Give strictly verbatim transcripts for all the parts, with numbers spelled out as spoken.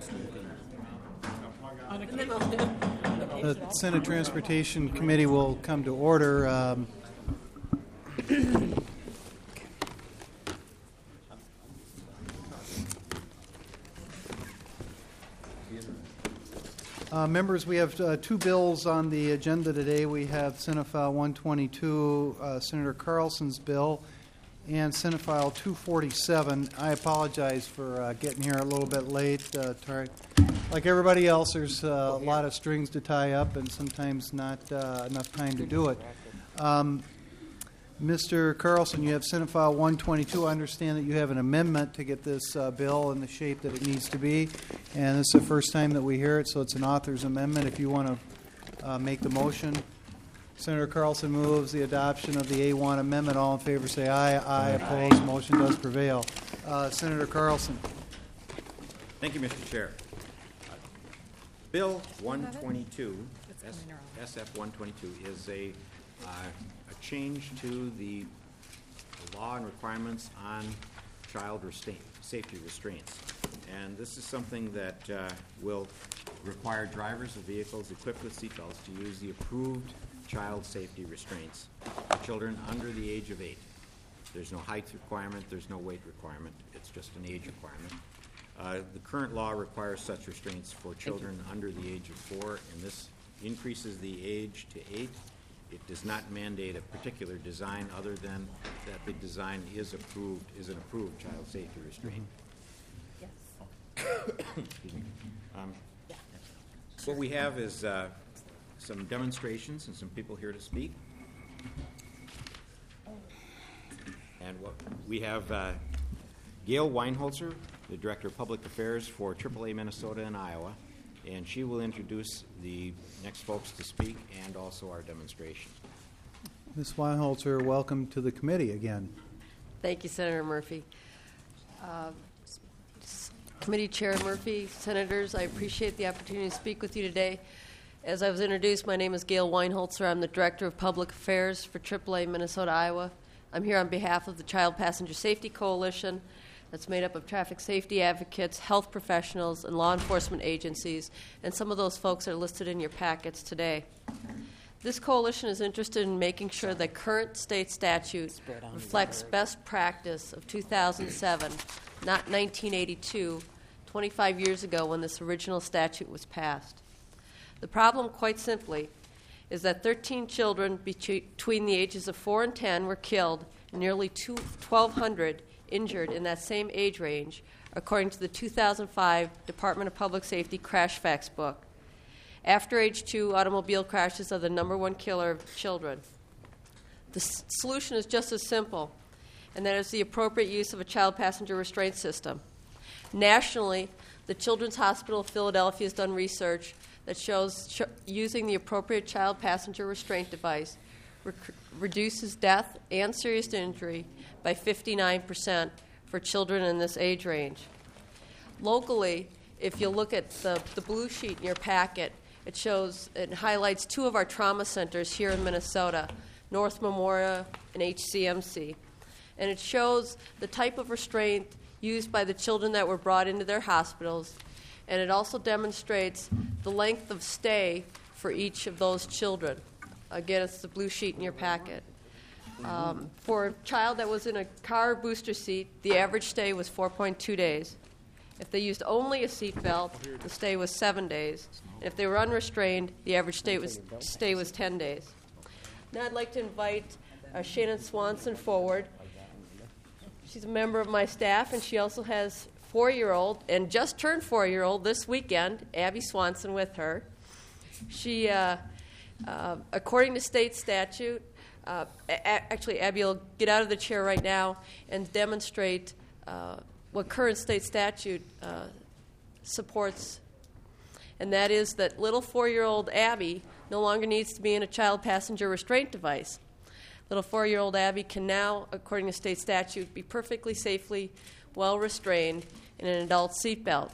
The Senate Transportation Committee will come to order. Um, uh, members, we have uh, two bills on the agenda today. We have Senate File one twenty-two, uh, Senator Carlson's bill, and Senate File two forty-seven. I apologize for uh, getting here a little bit late. Uh, tar- like everybody else, there's uh, a lot of strings to tie up and sometimes not uh, enough time to do it. Um, Mister Carlson, you have Senate File one twenty-two. I understand that you have an amendment to get this uh, bill in the shape that it needs to be, and this is the first time that we hear it, so it's an author's amendment. If you want to uh, make the motion. Senator Carlson moves the adoption of the A one amendment. All in favor say aye. Aye. Aye. Opposed. Motion does prevail. Uh, Senator Carlson. Thank you, Mister Chair. Uh, Bill one twenty-two, S F one twenty-two, is a, uh, a change to the law and requirements on child restraint, safety restraints. And this is something that uh, will require drivers of vehicles equipped with seatbelts to use the approved child safety restraints for children under the age of eight. There's no height requirement, there's no weight requirement, it's just an age requirement. Uh, the current law requires such restraints for children under the age of four, and this increases the age to eight. It does not mandate a particular design other than that the design is approved, is an approved child safety restraint. Yes. Excuse me. Um, what we have is uh, some demonstrations and some people here to speak. And what we have uh, Gail Weinholzer, the Director of Public Affairs for triple A Minnesota and Iowa, and she will introduce the next folks to speak and also our demonstration. Miz Weinholzer, welcome to the committee again. Thank you, Senator Murphy. Uh, Committee Chair Murphy, Senators, I appreciate the opportunity to speak with you today. As I was introduced, my name is Gail Weinholzer. I'm the Director of Public Affairs for triple A Minnesota, Iowa. I'm here on behalf of the Child Passenger Safety Coalition that's made up of traffic safety advocates, health professionals, and law enforcement agencies, and some of those folks are listed in your packets today. This coalition is interested in making sure that current state statute reflects best practice of two thousand seven, not nineteen eighty-two, twenty-five years ago when this original statute was passed. The problem, quite simply, is that thirteen children between the ages of four and ten were killed and nearly twelve hundred injured in that same age range, according to the two thousand five Department of Public Safety Crash Facts book. After age two, automobile crashes are the number one killer of children. The s- solution is just as simple, and that is the appropriate use of a child passenger restraint system. Nationally, the Children's Hospital of Philadelphia has done research that shows ch- using the appropriate child passenger restraint device rec- reduces death and serious injury by fifty-nine percent for children in this age range. Locally, if you look at the, the blue sheet in your packet, it shows, it highlights two of our trauma centers here in Minnesota, North Memorial and H C M C. And it shows the type of restraint used by the children that were brought into their hospitals, and it also demonstrates the length of stay for each of those children. Again, it's the blue sheet in your packet. Um, for a child that was in a car booster seat, the average stay was four point two days. If they used only a seat belt, the stay was seven days. And if they were unrestrained, the average stay was, stay was ten days. Now I'd like to invite uh, Shannon Swanson forward. She's a member of my staff, and she also has four-year-old, and just turned four-year-old this weekend, Abby Swanson, with her. She, uh, uh, according to state statute, uh, a- actually, Abby will get out of the chair right now and demonstrate uh, what current state statute uh, supports, and that is that little four-year-old Abby no longer needs to be in a child passenger restraint device. Little four-year-old Abby can now, according to state statute, be perfectly safely, well-restrained in an adult seatbelt.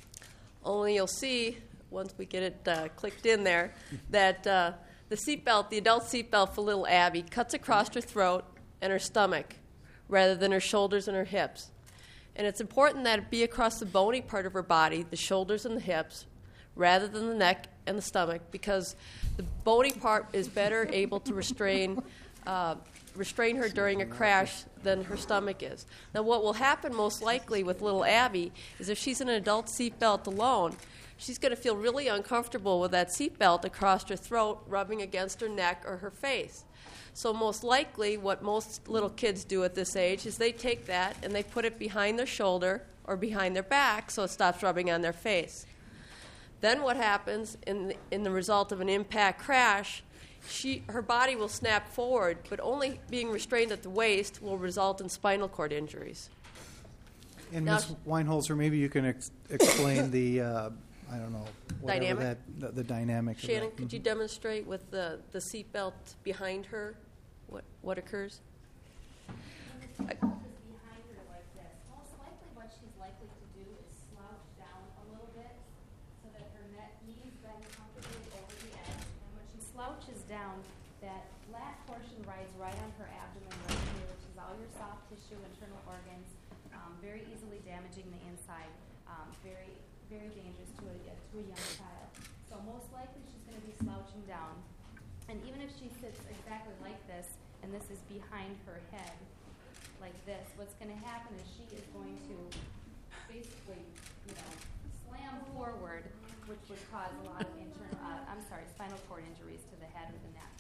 Only you'll see, once we get it uh, clicked in there, that uh, the seatbelt, the adult seatbelt for little Abby, cuts across her throat and her stomach rather than her shoulders and her hips. And it's important that it be across the bony part of her body, the shoulders and the hips, rather than the neck and the stomach, because the bony part is better able to restrain uh, restrain her during a crash than her stomach is. Now, what will happen most likely with little Abby is if she's in an adult seatbelt alone, she's going to feel really uncomfortable with that seatbelt across her throat, rubbing against her neck or her face. So most likely what most little kids do at this age is they take that and they put it behind their shoulder or behind their back so it stops rubbing on their face. Then what happens in the, in the result of an impact crash, she, her body will snap forward, but only being restrained at the waist will result in spinal cord injuries. And Now- Miz Weinholzer, maybe you can ex- explain the, uh, I don't know, whatever Dynamic? that, the, the dynamic. of Shannon, that. could you demonstrate with the, the seatbelt behind her what, what occurs? When the seatbelt is behind her like this, most likely what she's likely to do is slouch down a little bit so that her neck knees bend comfortably over the edge. And when she slouches down, that flat portion rides right on her abdomen right here, which is all your soft tissue, internal organs, um, very easily damaging the inside, um, very, very dangerous to a, to a young child. So most likely she's going to be slouching down. And even if she sits exactly like this, and this is behind her head, like this, what's going to happen is she is going to basically, you know, slam forward, which would cause a lot of internal, uh, I'm sorry, spinal cord injuries to the head or the neck.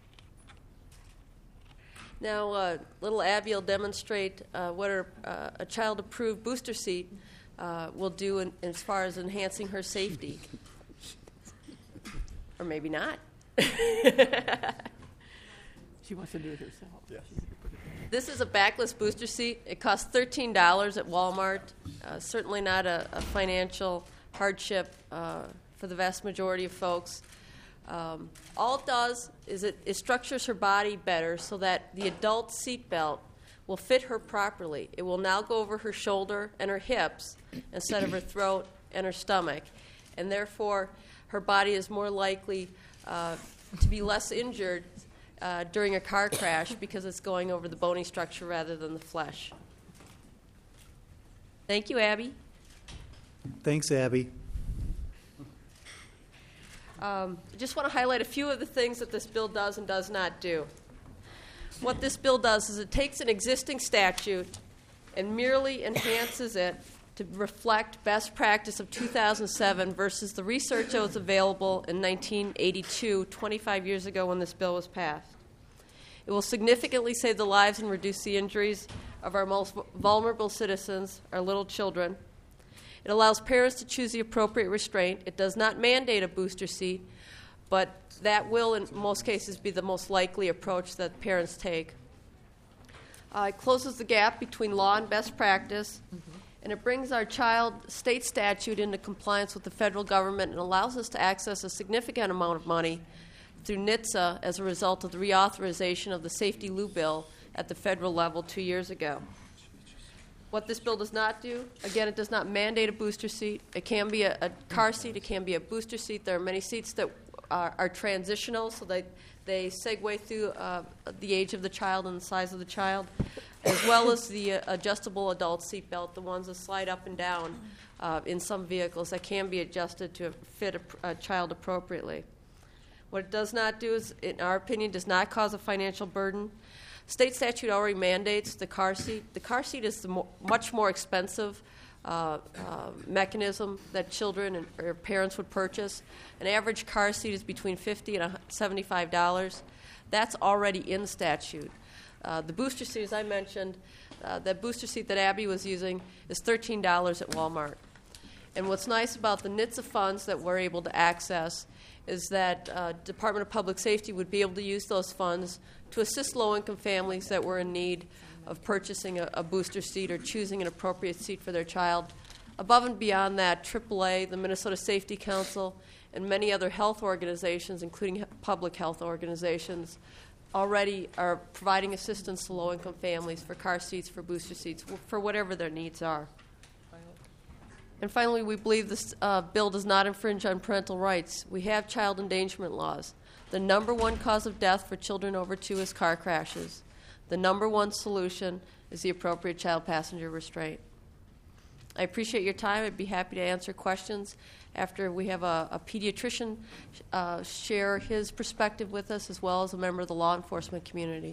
Now, uh, little Abby will demonstrate uh, what her, uh, a child-approved booster seat uh, will do in, as far as enhancing her safety. Or maybe not. She wants to do it herself. Yes. This is a backless booster seat. It costs thirteen dollars at Walmart. Uh, certainly not a, a financial hardship uh, for the vast majority of folks. Um, all it does is it, it structures her body better so that the adult seat belt will fit her properly. It will now go over her shoulder and her hips instead of her throat and her stomach. And therefore, her body is more likely uh, to be less injured uh, during a car crash because it's going over the bony structure rather than the flesh. Thank you, Abby. Thanks, Abby. Um, I just want to highlight a few of the things that this bill does and does not do. What this bill does is it takes an existing statute and merely enhances it to reflect best practice of two thousand seven versus the research that was available in nineteen eighty-two, twenty-five years ago when this bill was passed. It will significantly save the lives and reduce the injuries of our most vulnerable citizens, our little children. It allows parents to choose the appropriate restraint. It does not mandate a booster seat, but that will, in most cases, be the most likely approach that parents take. Uh, it closes the gap between law and best practice, mm-hmm. and it brings our child state statute into compliance with the federal government and allows us to access a significant amount of money through N H T S A as a result of the reauthorization of the Safety Lou bill at the federal level two years ago. What this bill does not do, again, it does not mandate a booster seat. It can be a, a car seat. It can be a booster seat. There are many seats that are, are transitional, so they, they segue through uh, the age of the child and the size of the child, as well as the uh, adjustable adult seat belt, the ones that slide up and down uh, in some vehicles that can be adjusted to fit a, a child appropriately. What it does not do is, in our opinion, does not cause a financial burden. State statute already mandates the car seat. The car seat is the mo- much more expensive uh, uh, mechanism that children and or parents would purchase. An average car seat is between fifty dollars and seventy-five dollars. That's already in statute. Uh, the booster seat, as I mentioned, uh, that booster seat that Abby was using is thirteen dollars at Walmart. And what's nice about the N H T S A funds that we're able to access is that uh, Department of Public Safety would be able to use those funds to assist low-income families that were in need of purchasing a, a booster seat or choosing an appropriate seat for their child. Above and beyond that, triple A, the Minnesota Safety Council, and many other health organizations, including public health organizations, already are providing assistance to low-income families for car seats, for booster seats, for whatever their needs are. And finally, we believe this uh, bill does not infringe on parental rights. We have child endangerment laws. The number one cause of death for children over two is car crashes. The number one solution is the appropriate child passenger restraint. I appreciate your time. I'd be happy to answer questions after we have a, a pediatrician uh, share his perspective with us, as well as a member of the law enforcement community.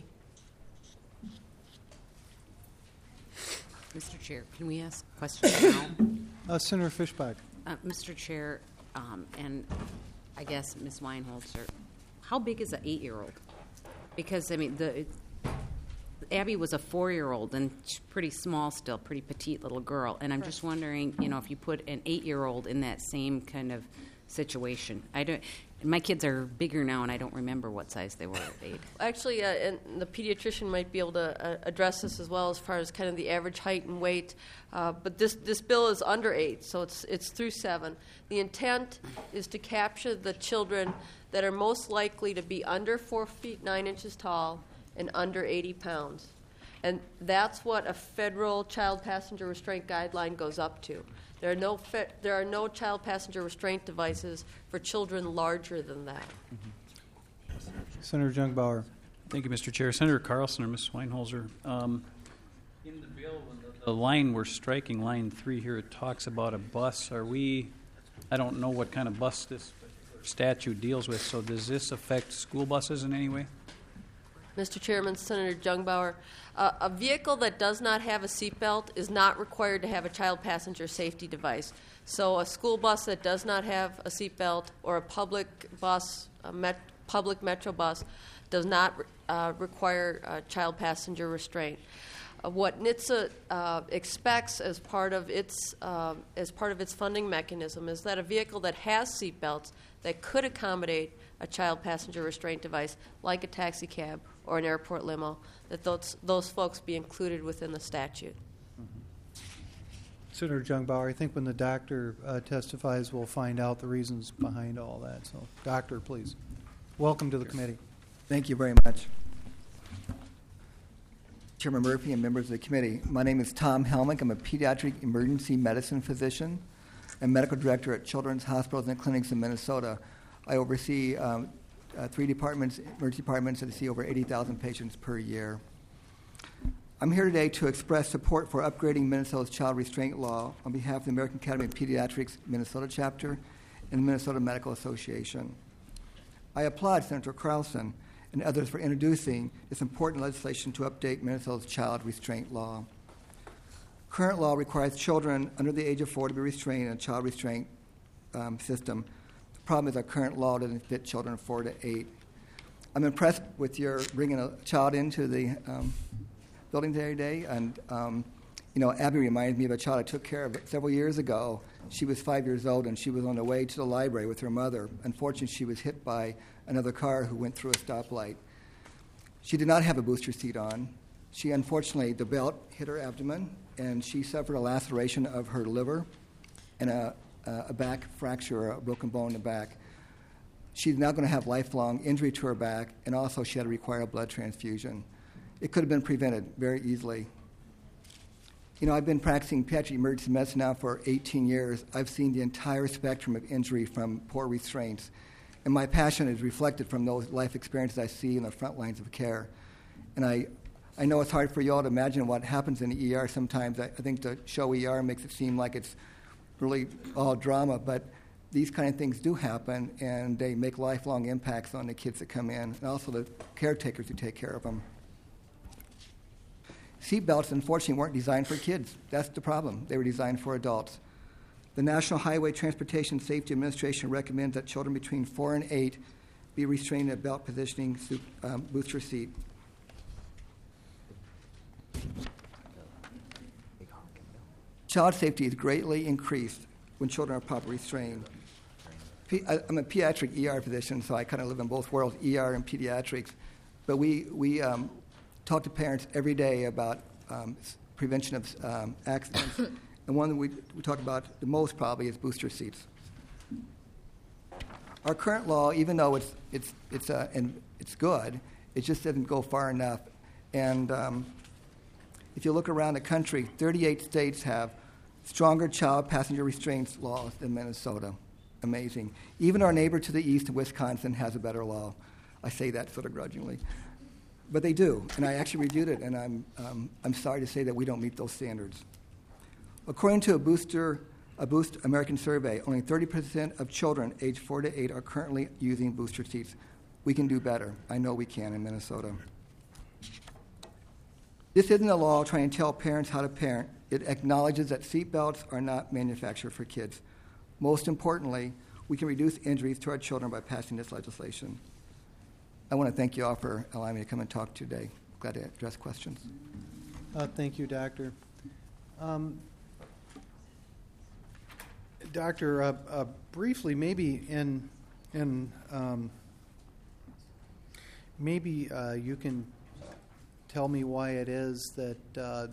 Mister Chair, can we ask questions now? Uh, Senator Fischbach. Uh, Mister Chair, um, and I guess Miz Weinholzer, how big is an eight-year-old? Because, I mean, the it, Abby was a four-year-old and she's pretty small still, pretty petite little girl. And I'm just wondering, you know, if you put an eight-year-old in that same kind of situation. I don't. My kids are bigger now, and I don't remember what size they were at eight. Actually, uh, and the pediatrician might be able to uh, address this as well, as far as kind of the average height and weight. Uh, but this, this bill is under eight, so it's it's through seven. The intent is to capture the children that are most likely to be under four feet nine inches tall and under eighty pounds, and that's what a federal child passenger restraint guideline goes up to. There are no fe- there are no child passenger restraint devices for children larger than that. Senator Jungbauer. Thank you, Mister Chair. Senator Carlson or Miz Weinholzer, um, in the bill, when the, the line we're striking, line three here, it talks about a bus. Are we, I don't know what kind of bus this statute deals with, so does this affect school buses in any way? Mister Chairman, Senator Jungbauer, uh, a vehicle that does not have a seatbelt is not required to have a child passenger safety device. So a school bus that does not have a seatbelt, or a public bus, a met, public metro bus, does not uh, require uh, child passenger restraint. Uh, what N H T S A uh, expects as part of its uh, as part of its funding mechanism is that a vehicle that has seatbelts that could accommodate a child passenger restraint device, like a taxi cab or an airport limo, that those those folks be included within the statute. Senator Jungbauer, I think when the doctor uh, testifies, we'll find out the reasons behind all that. So, doctor, please. Welcome to the committee. Thank you very much. Chairman Murphy and members of the committee, my name is Tom Helmick. I'm a pediatric emergency medicine physician and medical director at Children's Hospitals and Clinics in Minnesota. I oversee um, uh, three departments, emergency departments that see over eighty thousand patients per year. I'm here today to express support for upgrading Minnesota's child restraint law on behalf of the American Academy of Pediatrics Minnesota chapter and the Minnesota Medical Association. I applaud Senator Carlson and others for introducing this important legislation to update Minnesota's child restraint law. Current law requires children under the age of four to be restrained in a child restraint um, system. The problem is our current law doesn't fit children four to eight. I'm impressed with your bringing a child into the um, building today, and um, you know, Abby reminds me of a child I took care of several years ago. She was five years old, and she was on the way to the library with her mother. Unfortunately, she was hit by another car who went through a stoplight. She did not have a booster seat on. She, unfortunately, the belt hit her abdomen, and she suffered a laceration of her liver and a, a back fracture, a broken bone in the back. She's now going to have lifelong injury to her back, and also she had to require a blood transfusion. It could have been prevented very easily. You know, I've been practicing pediatric emergency medicine now for eighteen years. I've seen the entire spectrum of injury from poor restraints, and my passion is reflected from those life experiences I see in the front lines of care. And I, I know it's hard for you all to imagine what happens in the E R sometimes. I, I think the show E R makes it seem like it's really all drama, but these kind of things do happen, and they make lifelong impacts on the kids that come in, and also the caretakers who take care of them. Seatbelts, unfortunately, weren't designed for kids. That's the problem. They were designed for adults. The National Highway Transportation Safety Administration recommends that children between four and eight be restrained in a belt positioning um, booster seat. Child safety is greatly increased when children are properly restrained. P- I, I'm a pediatric E R physician, so I kind of live in both worlds, E R and pediatrics. But we, we um, talk to parents every day about um, prevention of um, accidents. And one that we, we talk about the most probably is booster seats. Our current law, even though it's it's it's uh, and it's good, it just doesn't go far enough. And um, if you look around the country, thirty-eight states have stronger child passenger restraints laws than Minnesota. Amazing. Even our neighbor to the east, Wisconsin, has a better law. I say that sort of grudgingly. But they do, and I actually reviewed it, and I'm, um, I'm sorry to say that we don't meet those standards. According to a Booster, a Boost American survey, only thirty percent of children aged four to eight are currently using booster seats. We can do better. I know we can in Minnesota. This isn't a law trying to tell parents how to parent. It acknowledges that seat belts are not manufactured for kids. Most importantly, we can reduce injuries to our children by passing this legislation. I want to thank you all for allowing me to come and talk today. Glad to address questions. Uh, Thank you, Doctor. Um, Doctor, uh, uh, briefly, maybe in, in um, maybe uh, you can tell me why it is that uh,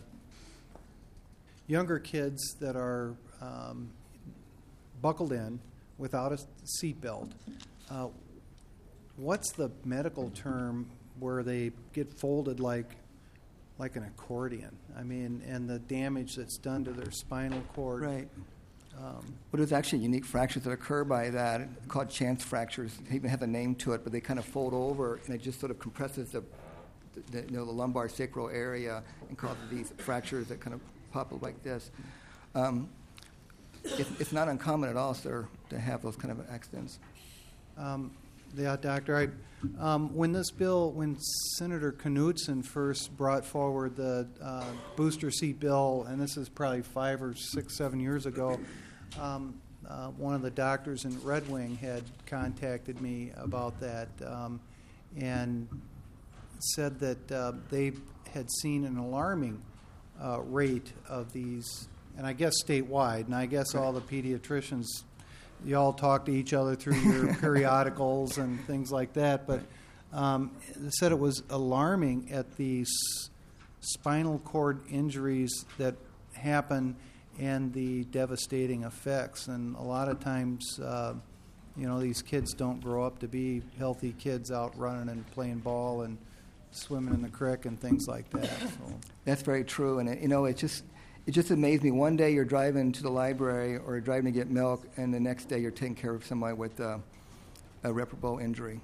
younger kids that are um, buckled in without a seatbelt, uh, what's the medical term where they get folded like like an accordion? I mean, and the damage that's done to their spinal cord. Right. Um, But there's actually unique fractures that occur by that, called chance fractures. They even have a name to it, but they kind of fold over, and it just sort of compresses the, the you know, the lumbar sacral area and causes these fractures that kind of pop up like this. Um, it's, it's not uncommon at all, sir, to have those kind of accidents. Um, yeah, Doctor. I, um, when this bill, when Senator Knudsen first brought forward the uh, booster seat bill, and this is probably five or six, seven years ago, um, uh, one of the doctors in Red Wing had contacted me about that um, and said that uh, they had seen an alarming uh, rate of these, and I guess statewide, and I guess all the pediatricians, you all talk to each other through your periodicals and things like that, but um, they said it was alarming at the s- spinal cord injuries that happen and the devastating effects. And a lot of times, uh, you know, these kids don't grow up to be healthy kids out running and playing ball and swimming in the creek and things like that. So. That's very true, and it, you know, it just it just amazed me. One day you're driving to the library or driving to get milk, and the next day you're taking care of somebody with uh, a irreparable injury.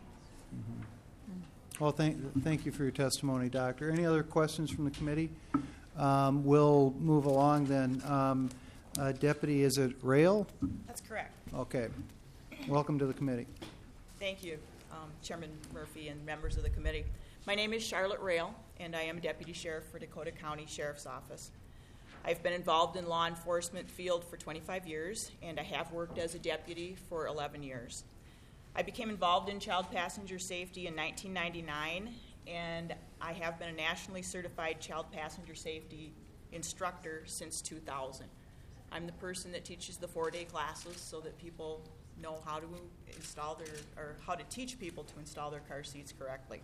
Mm-hmm. Well, thank thank you for your testimony, Doctor. Any other questions from the committee? Um, we'll move along then. Um, uh, Deputy, is it Rail? That's correct. Okay. Welcome to the committee. Thank you, um, Chairman Murphy and members of the committee. My name is Charlotte Rail, and I am Deputy Sheriff for Dakota County Sheriff's Office. I've been involved in law enforcement field for twenty-five years, and I have worked as a deputy for eleven years. I became involved in child passenger safety in nineteen ninety-nine, and I have been a nationally certified child passenger safety instructor since two thousand. I'm the person that teaches the four-day classes so that people know how to install their, or how to teach people to install their car seats correctly.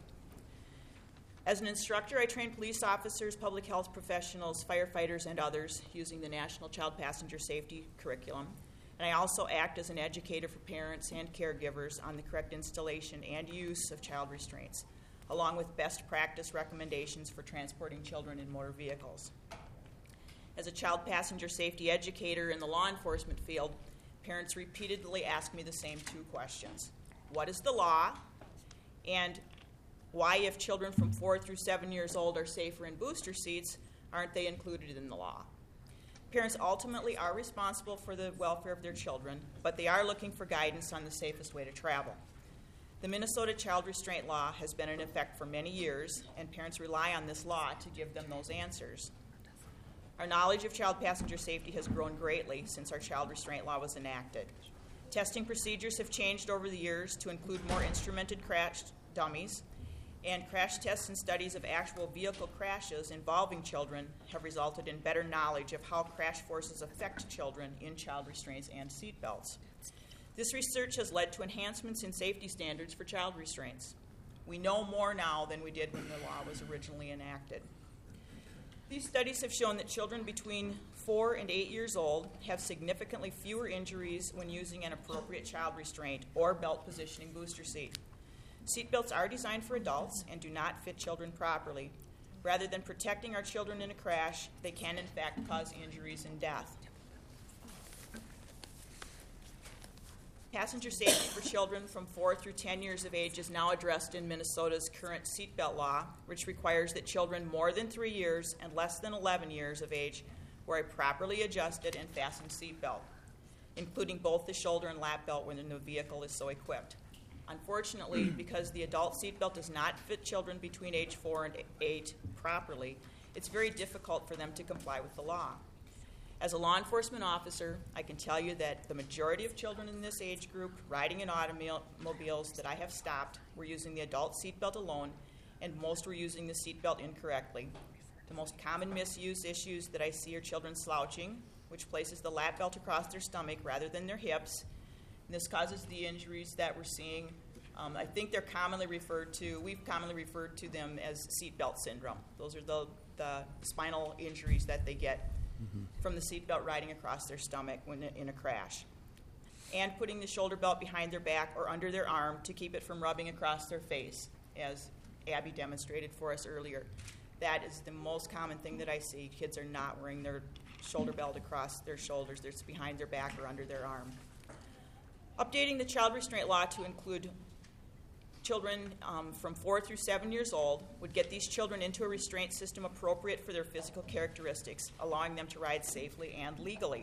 As an instructor, I train police officers, public health professionals, firefighters, and others using the National Child Passenger Safety Curriculum. And I also act as an educator for parents and caregivers on the correct installation and use of child restraints, along with best practice recommendations for transporting children in motor vehicles. As a child passenger safety educator in the law enforcement field, parents repeatedly ask me the same two questions. What is the law? And why, if children from four through seven years old are safer in booster seats, aren't they included in the law? Parents ultimately are responsible for the welfare of their children, but they are looking for guidance on the safest way to travel. The Minnesota Child Restraint Law has been in effect for many years, and parents rely on this law to give them those answers. Our knowledge of child passenger safety has grown greatly since our child restraint law was enacted. Testing procedures have changed over the years to include more instrumented crash dummies, and crash tests and studies of actual vehicle crashes involving children have resulted in better knowledge of how crash forces affect children in child restraints and seat belts. This research has led to enhancements in safety standards for child restraints. We know more now than we did when the law was originally enacted. These studies have shown that children between four and eight years old have significantly fewer injuries when using an appropriate child restraint or belt positioning booster seat. Seatbelts are designed for adults and do not fit children properly. Rather than protecting our children in a crash, they can in fact cause injuries and death. Passenger safety for children from four through ten years of age is now addressed in Minnesota's current seatbelt law, which requires that children more than three years and less than eleven years of age where I properly adjusted and fastened seatbelt, including both the shoulder and lap belt when the vehicle is so equipped. Unfortunately, because the adult seatbelt does not fit children between age four and eight properly, it's very difficult for them to comply with the law. As a law enforcement officer, I can tell you that the majority of children in this age group riding in automobiles that I have stopped were using the adult seatbelt alone, and most were using the seatbelt incorrectly. The most common misuse issues that I see are children slouching, which places the lap belt across their stomach rather than their hips. And this causes the injuries that we're seeing. Um, I think they're commonly referred to, we've commonly referred to them as seatbelt syndrome. Those are the, the spinal injuries that they get mm-hmm. from the seatbelt riding across their stomach when in a crash. And putting the shoulder belt behind their back or under their arm to keep it from rubbing across their face, as Abby demonstrated for us earlier. That is the most common thing that I see. Kids are not wearing their shoulder belt across their shoulders. It's behind their back or under their arm. Updating the child restraint law to include children um, from four through seven years old would get these children into a restraint system appropriate for their physical characteristics, allowing them to ride safely and legally.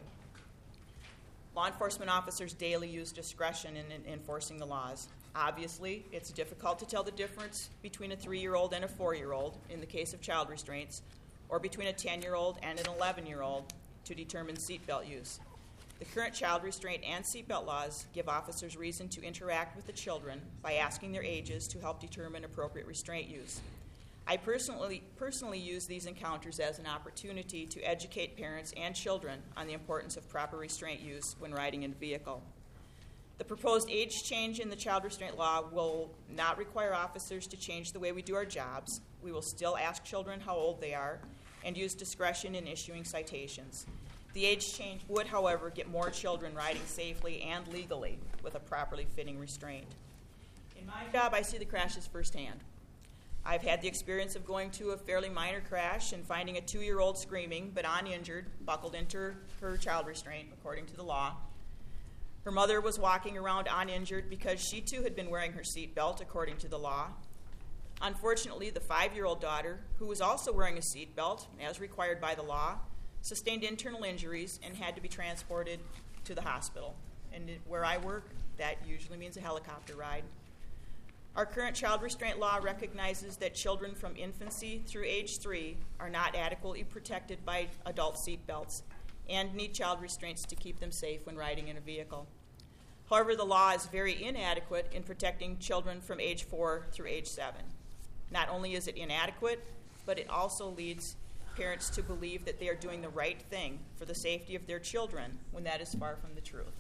Law enforcement officers daily use discretion in, in enforcing the laws. Obviously, it's difficult to tell the difference between a three-year-old and a four-year-old in the case of child restraints, or between a ten-year-old and an eleven-year-old to determine seatbelt use. The current child restraint and seatbelt laws give officers reason to interact with the children by asking their ages to help determine appropriate restraint use. I personally, personally use these encounters as an opportunity to educate parents and children on the importance of proper restraint use when riding in a vehicle. The proposed age change in the child restraint law will not require officers to change the way we do our jobs. We will still ask children how old they are and use discretion in issuing citations. The age change would, however, get more children riding safely and legally with a properly fitting restraint. In my job, I see the crashes firsthand. I've had the experience of going to a fairly minor crash and finding a two-year-old screaming but uninjured, buckled into her child restraint, according to the law. Her mother was walking around uninjured because she too had been wearing her seatbelt, according to the law. Unfortunately, the five-year-old daughter, who was also wearing a seatbelt, as required by the law, sustained internal injuries and had to be transported to the hospital. And where I work, that usually means a helicopter ride. Our current child restraint law recognizes that children from infancy through age three are not adequately protected by adult seatbelts and need child restraints to keep them safe when riding in a vehicle. However, the law is very inadequate in protecting children from age four through age seven. Not only is it inadequate, but it also leads parents to believe that they are doing the right thing for the safety of their children when that is far from the truth.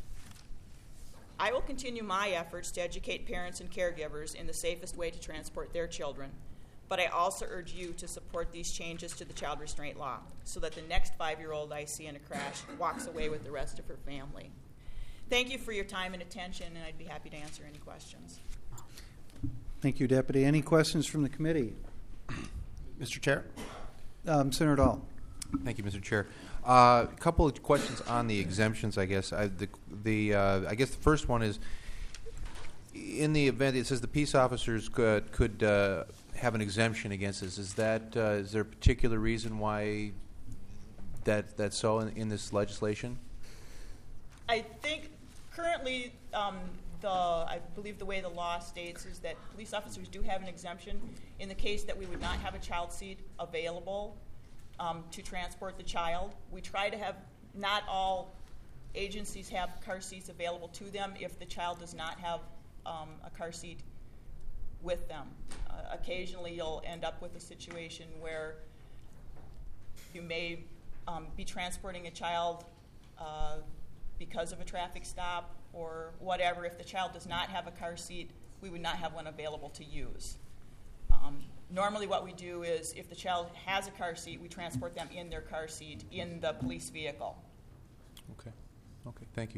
I will continue my efforts to educate parents and caregivers in the safest way to transport their children, but I also urge you to support these changes to the child restraint law so that the next five-year-old I see in a crash walks away with the rest of her family. Thank you for your time and attention, and I'd be happy to answer any questions. Thank you, Deputy. Any questions from the committee? Mister Chair. Um, Senator Dahl. Thank you, Mister Chair. Uh, a couple of questions on the exemptions, I guess. I, the, the, uh, I guess the first one is, in the event, it says the peace officers could, could uh, have an exemption against this. Is that, uh, is there a particular reason why that that's so in, in this legislation? I think currently, um, the I believe the way the law states is that police officers do have an exemption in the case that we would not have a child seat available um, to transport the child. We try to have, not all agencies have car seats available to them if the child does not have um, a car seat with them. Uh, occasionally you'll end up with a situation where you may um, be transporting a child uh, because of a traffic stop or whatever. If the child does not have a car seat, we would not have one available to use. Um, normally what we do is if the child has a car seat, we transport them in their car seat in the police vehicle. Okay. Okay, thank you.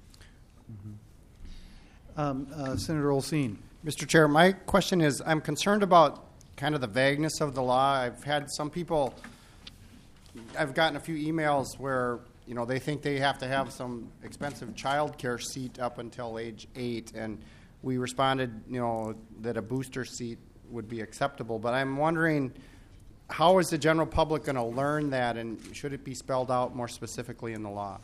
Mm-hmm. um, uh, Senator Olsine. Mister Chair, my question is, I'm concerned about kind of the vagueness of the law. I've had some people, I've gotten a few emails where, you know, they think they have to have some expensive child care seat up until age eight, and we responded, you know, that a booster seat would be acceptable. But I'm wondering, how is the general public going to learn that, and should it be spelled out more specifically in the law?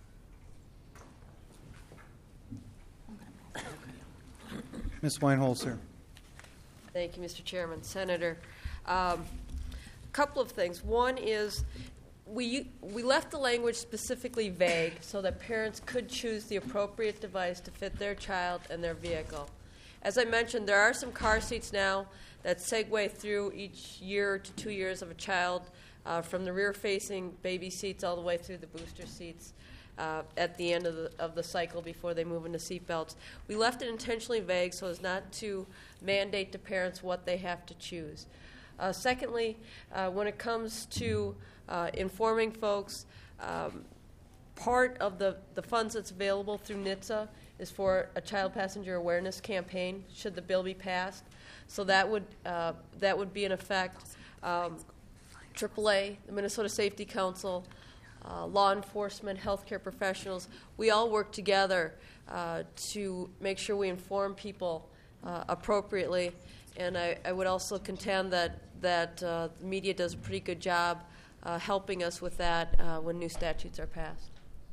Miz Weinholzer. Thank you, Mister Chairman. Senator, um, a couple of things. One is we we left the language specifically vague so that parents could choose the appropriate device to fit their child and their vehicle. As I mentioned, there are some car seats now that segue through each year to two years of a child, uh, from the rear-facing baby seats all the way through the booster seats uh, at the end of the, of the cycle before they move into seat belts. We left it intentionally vague so as not to mandate to parents what they have to choose. Uh, secondly, uh, when it comes to uh, informing folks, um, part of the, the funds that's available through N H T S A is for a child passenger awareness campaign, should the bill be passed. So that would uh, that would be in effect. Um, triple A, the Minnesota Safety Council, uh, law enforcement, healthcare professionals, we all work together uh, to make sure we inform people uh, appropriately. And I, I would also contend that, that uh, the media does a pretty good job uh, helping us with that uh, when new statutes are passed.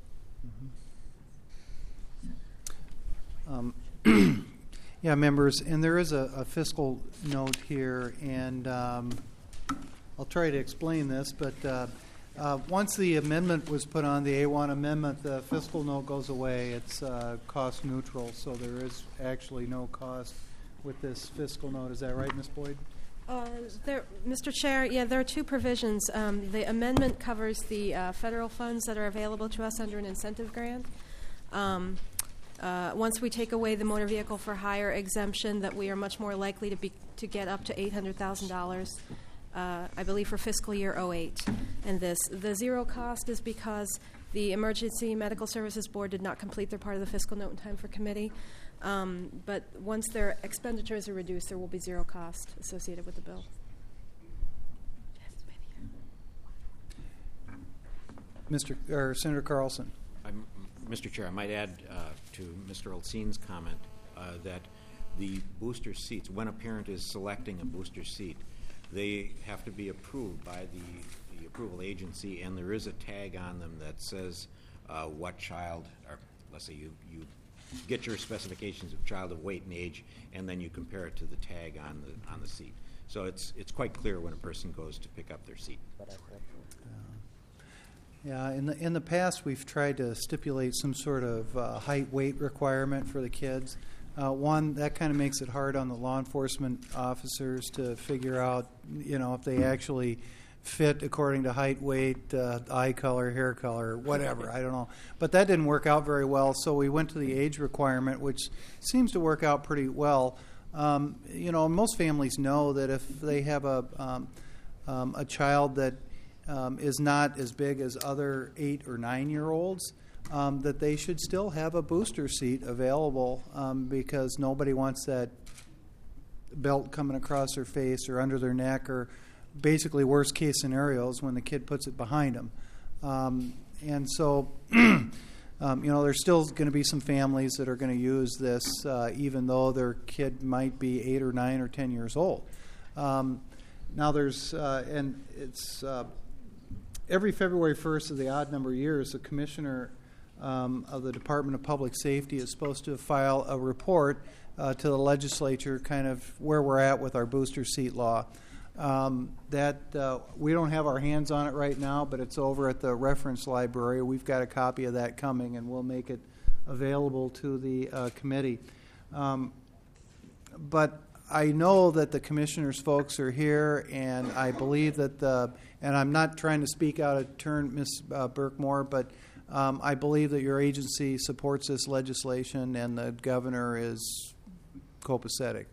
Um, yeah, members, and there is a, a fiscal note here, and um, I'll try to explain this, but uh, uh, once the amendment was put on, the A one amendment, the fiscal note goes away. It's uh, cost neutral, so there is actually no cost with this fiscal note. Is that right, Miz Boyd? Uh, there, Mister Chair, yeah, there are two provisions. Um, the amendment covers the uh, federal funds that are available to us under an incentive grant. Um, uh, once we take away the motor vehicle for hire exemption, that we are much more likely to be to get up to eight hundred thousand dollars, uh, I believe, for fiscal year oh eight. And this the zero cost is because the Emergency Medical Services Board did not complete their part of the fiscal note in time for committee. Um, but once their expenditures are reduced, there will be zero cost associated with the bill. Mister or Senator Carlson. I'm, Mister Chair, I might add uh, to Mister Olseen's comment uh, that the booster seats, when a parent is selecting a booster seat, they have to be approved by the, the approval agency, and there is a tag on them that says uh, what child, or let's say you, you get your specifications of child of weight and age, and then you compare it to the tag on the on the seat. So it's it's quite clear when a person goes to pick up their seat. Yeah, in the in the past, we've tried to stipulate some sort of uh, height weight requirement for the kids. Uh, one, that kind of makes it hard on the law enforcement officers to figure out, you know, if they actually fit according to height, weight, uh, eye color, hair color, whatever. I don't know. But that didn't work out very well, so we went to the age requirement, which seems to work out pretty well. Um, you know, most families know that if they have a um, um, a child that um, is not as big as other eight or nine-year-olds, um, that they should still have a booster seat available um, because nobody wants that belt coming across their face or under their neck, or basically worst case scenarios when the kid puts it behind them. Um, and so, um, you know, there's still going to be some families that are going to use this uh, even though their kid might be eight or nine or ten years old. Um, now there's, uh, and it's uh, every February first of the odd number of years, the commissioner um, of the Department of Public Safety is supposed to file a report uh, to the legislature kind of where we're at with our booster seat law. Um, that uh, we don't have our hands on it right now, but it's over at the reference library. We've got a copy of that coming, and we'll make it available to the uh, committee. Um, but I know that the commissioners' folks are here, and I believe that the, and I'm not trying to speak out of turn, Miz Uh, Burkmore, but um, I believe that your agency supports this legislation, and the governor is copacetic.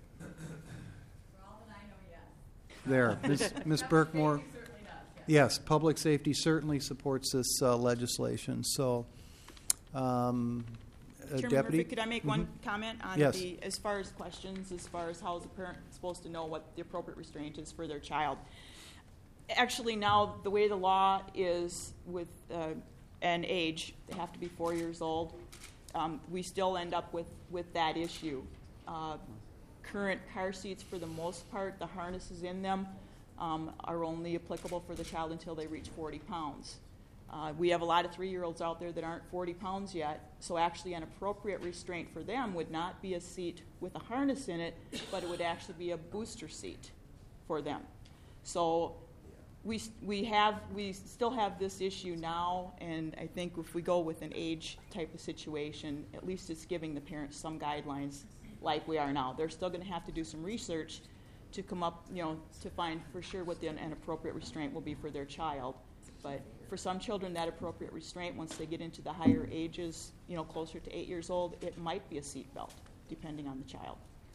There, Miz Miz Burkmore. Yes, public safety certainly supports this uh, legislation. So, um, uh, Chairman Deputy, Murphy, could I make mm-hmm. one comment on yes. the, as far as questions, as far as how is a parent supposed to know what the appropriate restraint is for their child? Actually, now the way the law is with uh, an age, they have to be four years old. Um, we still end up with with that issue. Uh, Current car seats, for the most part, the harnesses in them um, are only applicable for the child until they reach forty pounds. Uh, we have a lot of three-year-olds out there that aren't forty pounds yet, so actually an appropriate restraint for them would not be a seat with a harness in it, but it would actually be a booster seat for them. So we we have we still have this issue now, and I think if we go with an age type of situation, at least it's giving the parents some guidelines like we are now. They're still going to have to do some research to come up, you know, to find for sure what the, an appropriate restraint will be for their child. But for some children, that appropriate restraint, once they get into the higher ages, you know, closer to eight years old, it might be a seatbelt, depending on the child.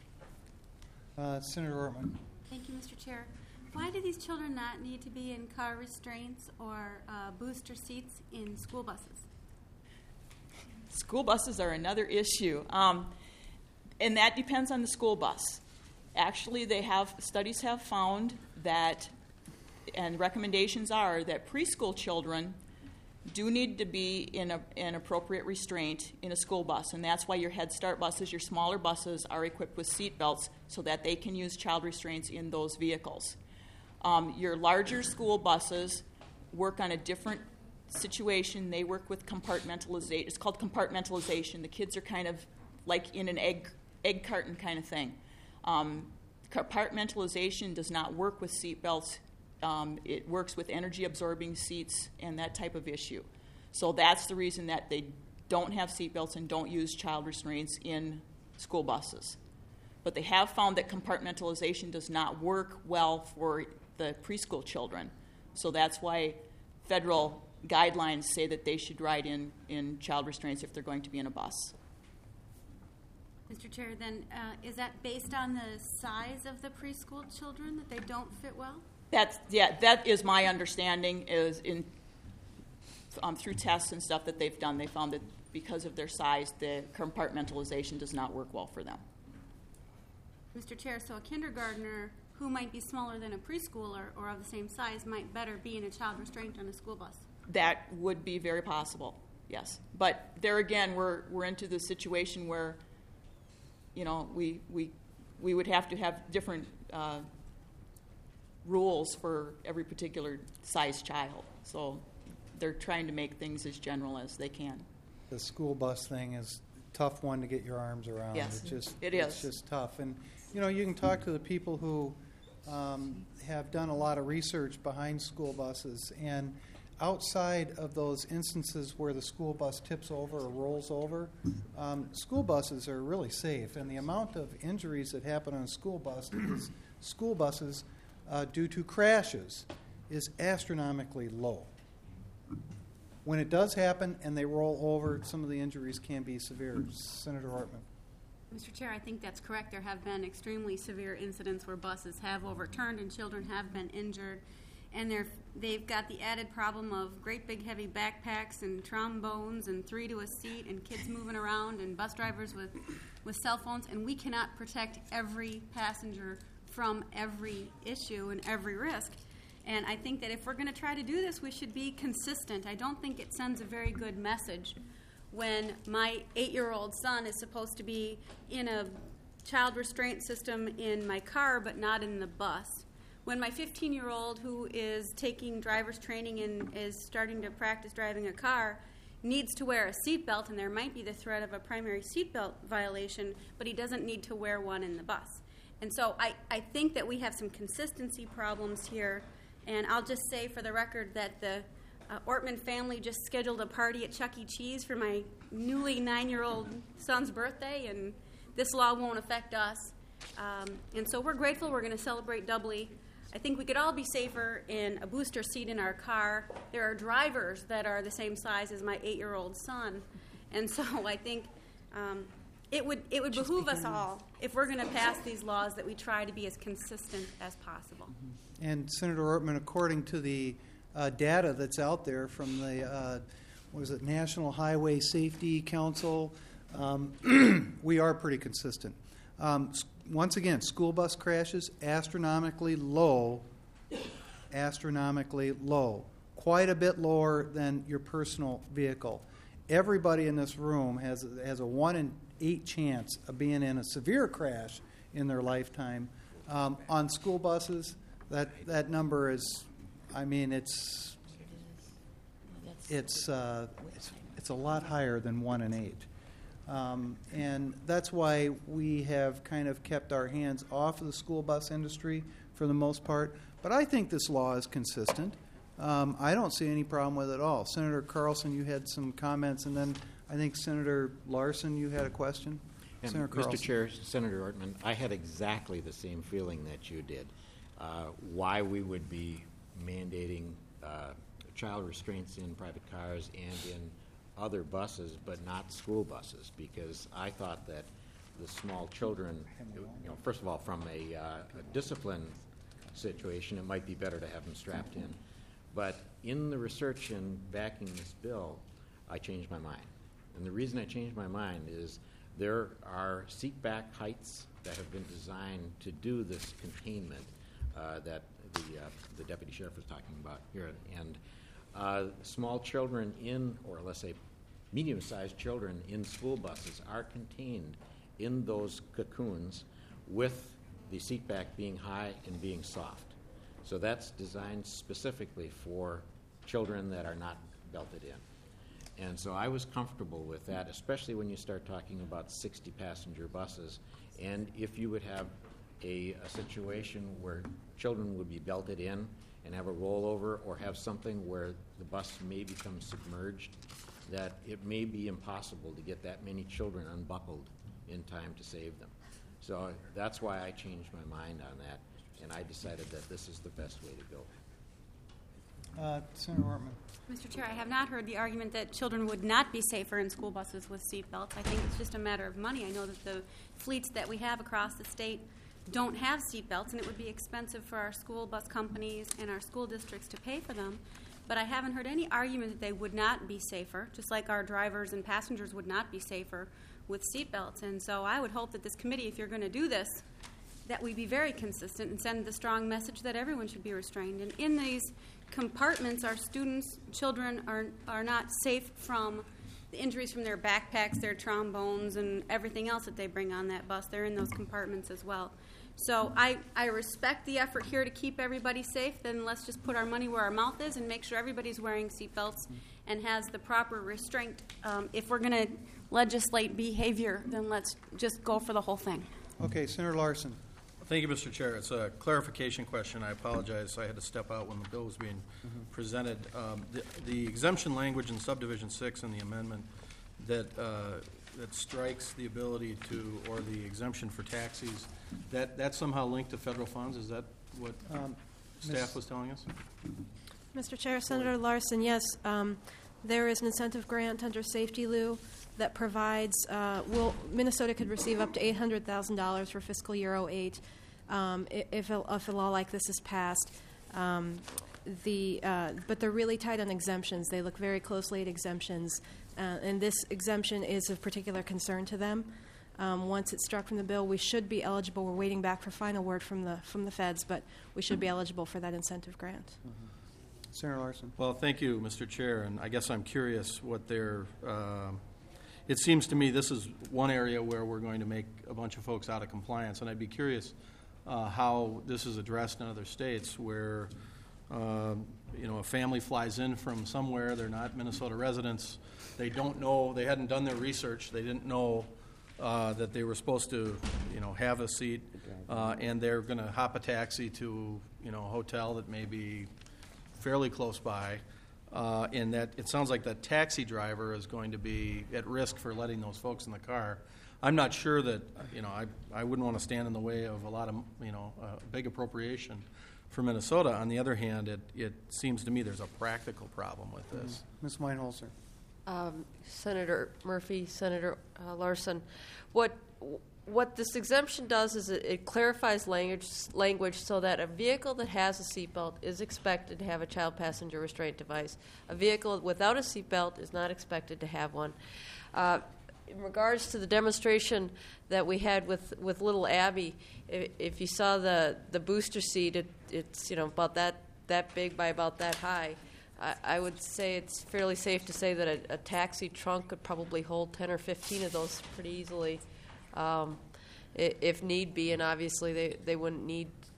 Uh, Senator Ortman. Thank you, Mister Chair. Why do these children not need to be in car restraints or uh, booster seats in school buses? School buses are another issue, um, and that depends on the school bus. Actually, they have studies have found that, and recommendations are that preschool children do need to be in a, an appropriate restraint in a school bus, and that's why your Head Start buses, your smaller buses, are equipped with seat belts so that they can use child restraints in those vehicles. Um, your larger school buses work on a different situation. They work with compartmentalization. It's called compartmentalization. The kids are kind of like in an egg egg carton kind of thing. Um, compartmentalization does not work with seat belts. Um, it works with energy-absorbing seats and that type of issue. So that's the reason that they don't have seat belts and don't use child restraints in school buses. But they have found that compartmentalization does not work well for the preschool children. So that's why federal guidelines say that they should ride in, in child restraints if they're going to be in a bus. Mister Chair, then uh, is that based on the size of the preschool children that they don't fit well? That's yeah. That is my understanding. Is in um, through tests and stuff that they've done, they found that because of their size, the compartmentalization does not work well for them. Mister Chair, so a kindergartner who might be smaller than a preschooler or of the same size might better be in a child restraint on a school bus. That would be very possible. Yes, but there again, we're we're into the situation where, you know, we we we would have to have different uh, rules for every particular size child. So they're trying to make things as general as they can. The school bus thing is a tough one to get your arms around. Yes, it's just, it It's is. just tough. And, you know, you can talk to the people who um, have done a lot of research behind school buses, and outside of those instances where the school bus tips over or rolls over, um, school buses are really safe. And the amount of injuries that happen on a school bus is school buses uh, due to crashes is astronomically low. When it does happen and they roll over, some of the injuries can be severe. Senator Ortman. Mister Chair, I think that's correct. There have been extremely severe incidents where buses have overturned and children have been injured. And they're, they've got the added problem of great big heavy backpacks and trombones and three to a seat and kids moving around and bus drivers with, with cell phones. And we cannot protect every passenger from every issue and every risk. And I think that if we're going to try to do this, we should be consistent. I don't think it sends a very good message when my eight-year-old son is supposed to be in a child restraint system in my car but not in the bus. When my fifteen-year-old who is taking driver's training and is starting to practice driving a car needs to wear a seatbelt, and there might be the threat of a primary seatbelt violation, but he doesn't need to wear one in the bus. And so I, I think that we have some consistency problems here, and I'll just say for the record that the uh, Ortman family just scheduled a party at Chuck E. Cheese for my newly nine-year-old son's birthday, and this law won't affect us. Um, and so we're grateful. We're going to celebrate doubly. I think we could all be safer in a booster seat in our car. There are drivers that are the same size as my eight-year-old son. And so I think um, it would it would Just behoove us begin. all, if we're going to pass these laws, that we try to be as consistent as possible. And Senator Ortman, according to the uh, data that's out there from the uh, what is it, National Highway Safety Council, um, we are pretty consistent. Um, s- once again, school bus crashes astronomically low, astronomically low, quite a bit lower than your personal vehicle. Everybody in this room has has a one in eight chance of being in a severe crash in their lifetime. Um, on school buses, That, that number is, I mean, it's, it's, uh, it's, it's a lot higher than one in eight. Um, and that's why we have kind of kept our hands off of the school bus industry for the most part. But I think this law is consistent. Um, I don't see any problem with it at all. Senator Carlson, you had some comments, and then I think Senator Larson, you had a question. And Senator Mister Carlson. Chair, Senator Ortman, I had exactly the same feeling that you did. Uh, why we would be mandating uh, child restraints in private cars and in other buses, but not school buses, because I thought that the small children, you know, first of all, from a, uh, a discipline situation, it might be better to have them strapped in. But in the research in backing this bill, I changed my mind. And the reason I changed my mind is there are seat back heights that have been designed to do this containment uh, that the, uh, the deputy sheriff was talking about here. And uh, small children in, or let's say medium-sized children in school buses are contained in those cocoons with the seat back being high and being soft. So that's designed specifically for children that are not belted in. And so I was comfortable with that, especially when you start talking about sixty passenger buses. And if you would have a, a situation where children would be belted in and have a rollover, or have something where the bus may become submerged, that it may be impossible to get that many children unbuckled in time to save them. So that's why I changed my mind on that, and I decided that this is the best way to go. Uh, Senator Ortman. Mister Chair, I have not heard the argument that children would not be safer in school buses with seatbelts. I think it's just a matter of money. I know that the fleets that we have across the state don't have seatbelts, and it would be expensive for our school bus companies and our school districts to pay for them. But I haven't heard any argument that they would not be safer, just like our drivers and passengers would not be safer with seatbelts. And so I would hope that this committee, if you're going to do this, that we be very consistent and send the strong message that everyone should be restrained. And in these compartments, our students, children, are are not safe from the injuries from their backpacks, their trombones, and everything else that they bring on that bus. They're in those compartments as well. So I, I respect the effort here to keep everybody safe. Then let's just put our money where our mouth is and make sure everybody's wearing seatbelts and has the proper restraint. Um, if we're going to legislate behavior, then let's just go for the whole thing. Okay, Senator Larson. Thank you, Mister Chair. It's a clarification question. I apologize. I had to step out when the bill was being mm-hmm. presented. Um, the, the exemption language in subdivision six in the amendment that uh, that strikes the ability to, or the exemption for taxis, that that's somehow linked to federal funds. Is that what um, staff was telling us? Mister Chair, Senator Larson, yes. Um, there is an incentive grant under Safety Lou that provides, uh, will, Minnesota could receive up to eight hundred thousand dollars for fiscal year oh eight um, if, a, if a law like this is passed. Um, the, uh, but they're really tight on exemptions. They look very closely at exemptions, uh, and this exemption is of particular concern to them. Um, once it's struck from the bill, we should be eligible. We're waiting back for final word from the from the feds, but we should be eligible for that incentive grant. Mm-hmm. Senator Larson. Well, thank you, Mister Chair, and I guess I'm curious what their uh, it seems to me this is one area where we're going to make a bunch of folks out of compliance, and I'd be curious uh, how this is addressed in other states where, uh, you know, a family flies in from somewhere, they're not Minnesota residents, they don't know, they hadn't done their research, they didn't know uh, that they were supposed to, you know, have a seat, uh, and they're going to hop a taxi to, you know, a hotel that may be fairly close by. Uh, and that it sounds like the taxi driver is going to be at risk for letting those folks in the car. I'm not sure that, you know, I, I wouldn't want to stand in the way of a lot of, you know, uh, big appropriation for Minnesota. On the other hand, it, it seems to me there's a practical problem with this. Miz Weinholzer. Um, Senator Murphy, Senator uh, Larson, what what this exemption does is it, it clarifies language language so that a vehicle that has a seatbelt is expected to have a child passenger restraint device. A vehicle without a seatbelt is not expected to have one. Uh, in regards to the demonstration that we had with, with little Abby, if, if you saw the, the booster seat, it, it's you know about that, that big by about that high. I, I would say it's fairly safe to say that a, a taxi trunk could probably hold ten or fifteen of those pretty easily. Um, if need be, and obviously they, they wouldn't need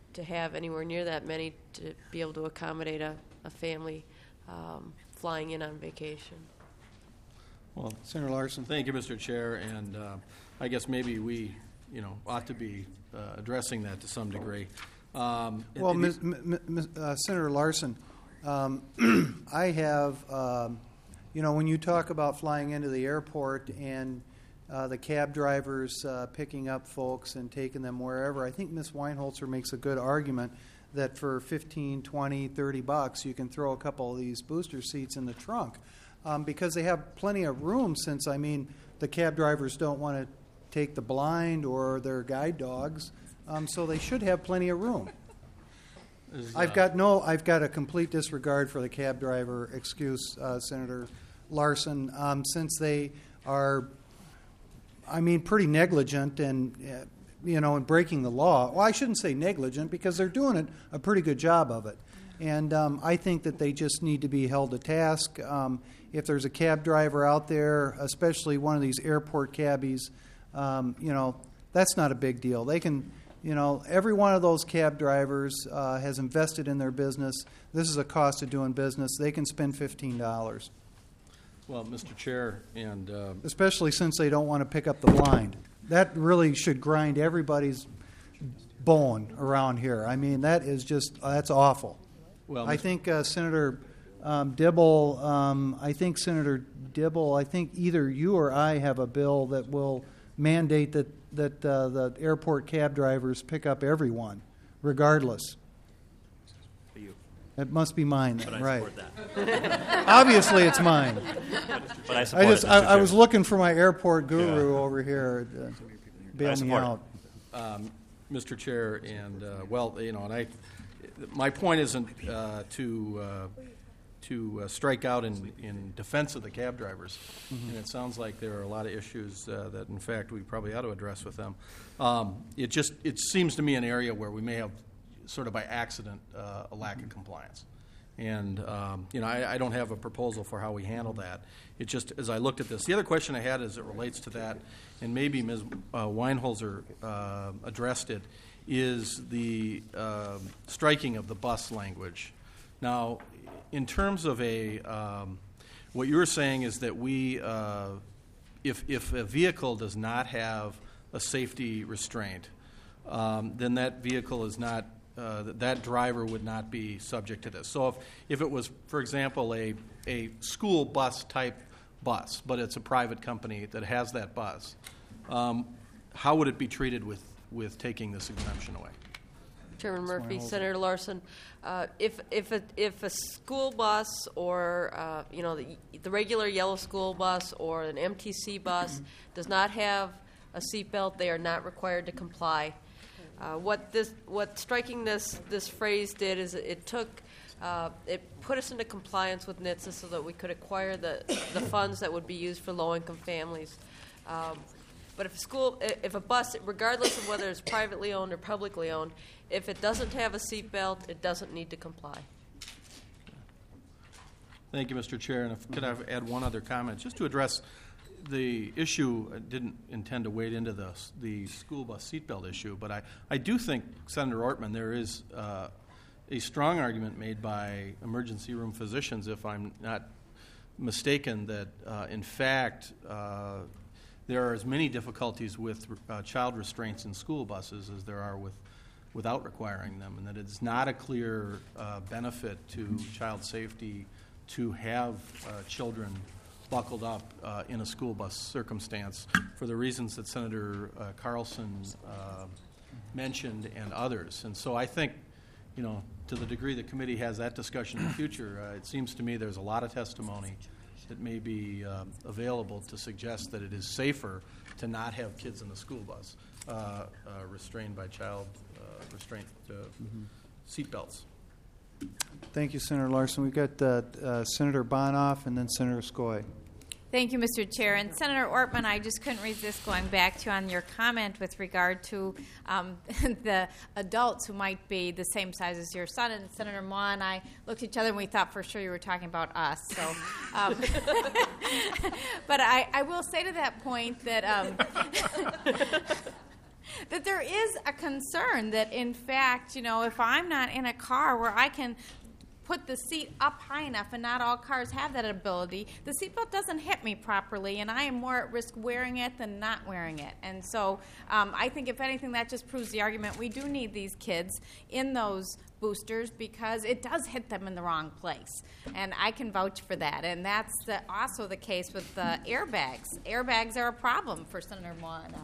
to have anywhere near that many to be able to accommodate a, a family um, flying in on vacation. Well, Senator Larson. Thank you, Mister Chair, and uh, I guess maybe we, you know, ought to be uh, addressing that to some degree. Um, Well, it- Miz M- M- uh, Senator Larson, um, I have, um, you know, when you talk about flying into the airport and uh, the cab drivers uh, picking up folks and taking them wherever, I think Miz Weinholzer makes a good argument that for fifteen, twenty, thirty bucks, you can throw a couple of these booster seats in the trunk um, because they have plenty of room since, I mean, the cab drivers don't want to take the blind or their guide dogs, um, so they should have plenty of room. is, I've uh, got no, I've got a complete disregard for the cab driver excuse, uh, Senator Larson, um, since they are, I mean, pretty negligent and, uh, you know, in breaking the law. Well, I shouldn't say negligent because they're doing it, a pretty good job of it. And um, I think that they just need to be held to task. Um, if there's a cab driver out there, especially one of these airport cabbies, um, you know, that's not a big deal. They can, you know, every one of those cab drivers uh, has invested in their business. This is a cost of doing business. They can spend fifteen dollars. Well, Mister Chair, and uh, Especially since they don't want to pick up the blind. That really should grind everybody's bone around here. I mean, that is just, uh, that's awful. Well, I Mister think uh, Senator um, Dibble, um, I think Senator Dibble, I think either you or I have a bill that will mandate that, that uh, the airport cab drivers pick up everyone, regardless. For you. It must be mine, But then, I right? support that. Obviously, it's mine. But I support I just, it, I, Mister I was Chair. looking for my airport guru over here to bail me support it. out. um, Mister Chair, and uh, well, you know, and I, my point isn't uh, to uh, to uh, strike out in, in defense of the cab drivers, Mm-hmm. and it sounds like there are a lot of issues uh, that, in fact, we probably ought to address with them. Um, it just it seems to me an area where we may have, sort of by accident, uh, a lack of compliance. And, um, you know, I, I don't have a proposal for how we handle that. It just, as I looked at this, the other question I had as it relates to that, and maybe Miz Uh, Weinholzer uh, addressed it, is the uh, striking of the bus language. Now, in terms of a, um, what you're saying is that we, uh, if, if a vehicle does not have a safety restraint, um, then that vehicle is not Uh, that that driver would not be subject to this. So if, if it was, for example, a, a school bus type bus, but it's a private company that has that bus, um, how would it be treated with, with taking this exemption away? Chairman Murphy, Senator Larson, uh, if if a, if a school bus or uh, you know the, the regular yellow school bus or an M T C bus does not have a seatbelt, they are not required to comply. Uh, what this, what striking this this phrase did is it took, uh, it put us into compliance with N H T S A so that we could acquire the the funds that would be used for low-income families. Um, but if a school, if a bus, regardless of whether it's privately owned or publicly owned, if it doesn't have a seatbelt, it doesn't need to comply. Thank you, Mister Chair. And if, could I add one other comment, just to address the issue? I didn't intend to wade into the, the school bus seatbelt issue, but I, I do think, Senator Ortman, there is uh, a strong argument made by emergency room physicians, if I'm not mistaken, that uh, in fact uh, there are as many difficulties with uh, child restraints in school buses as there are with without requiring them, and that it's not a clear uh, benefit to child safety to have uh, children buckled up uh, in a school bus circumstance for the reasons that Senator uh, Carlson uh, mentioned and others. And so I think, you know, to the degree the committee has that discussion in the future, uh, it seems to me there's a lot of testimony that may be uh, available to suggest that it is safer to not have kids in the school bus uh, uh, restrained by child uh, restraint uh, mm-hmm. seatbelts. Thank you, Senator Larson. We've got uh, uh, Senator Bonoff and then Senator Skoye. Thank you, Mister Chair. And Senator Ortman, I just couldn't resist going back to on your comment with regard to um, the adults who might be the same size as your son. And Senator Ma and I looked at each other and we thought for sure you were talking about us. So, um, but I, I will say to that point that um, that there there is a concern that, in fact, you know, if I'm not in a car where I can put the seat up high enough, and not all cars have that ability, the seatbelt doesn't hit me properly, and I am more at risk wearing it than not wearing it. And so um, I think, if anything, that just proves the argument. We do need these kids in those boosters because it does hit them in the wrong place. And I can vouch for that. And that's the, also the case with the airbags. Airbags are a problem for Senator Moore and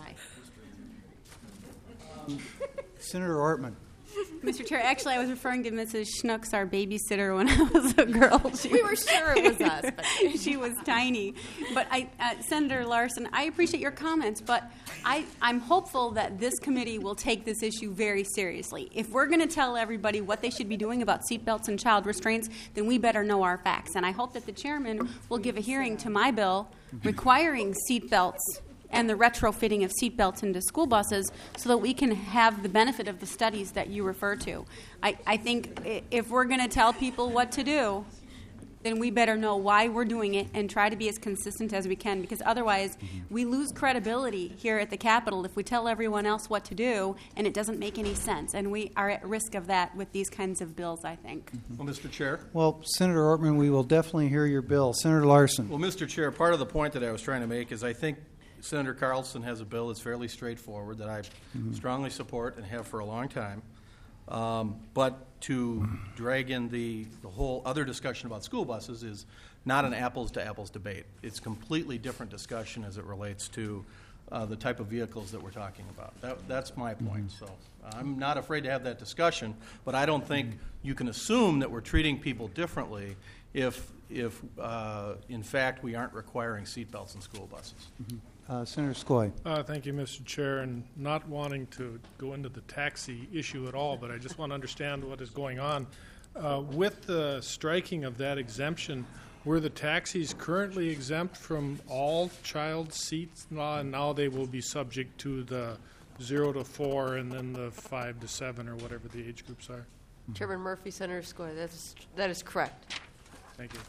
I. Senator Ortman. Mister Chair, actually, I was referring to Missus Schnooks, our babysitter, when I was a girl. She we were sure it was us. But she was tiny. But I, uh, Senator Larson, I appreciate your comments, but I, I'm hopeful that this committee will take this issue very seriously. If we're going to tell everybody what they should be doing about seatbelts and child restraints, then we better know our facts. And I hope that the chairman will give a hearing to my bill requiring seatbelts and the retrofitting of seatbelts into school buses so that we can have the benefit of the studies that you refer to. I, I think if we're going to tell people what to do, then we better know why we're doing it and try to be as consistent as we can, because otherwise mm-hmm. we lose credibility here at the Capitol if we tell everyone else what to do and it doesn't make any sense. And we are at risk of that with these kinds of bills, I think. Mm-hmm. Well, Mister Chair. Well, Senator Ortman, we will definitely hear your bill. Senator Larson. Well, Mister Chair, part of the point that I was trying to make is I think Senator Carlson has a bill that's fairly straightforward that I mm-hmm. strongly support and have for a long time. Um, but to drag in the, the whole other discussion about school buses is not an apples-to-apples debate. It's completely different discussion as it relates to uh, the type of vehicles that we're talking about. That, that's my point. So I'm not afraid to have that discussion, but I don't think you can assume that we're treating people differently if, if uh, in fact, we aren't requiring seatbelts in school buses. Mm-hmm. Uh, Senator Skoye. Uh, thank you, Mister Chair, and not wanting to go into the taxi issue at all, but I just want to understand what is going on. Uh, with the striking of that exemption, were the taxis currently exempt from all child seats law, and now they will be subject to the zero to four and then the five to seven or whatever the age groups are? Chairman Murphy, Senator Skoye, that's, that is correct. Thank you.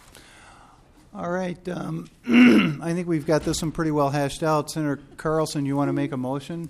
All right. Um, I think we've got this one pretty well hashed out. Senator Carlson, you want to make a motion?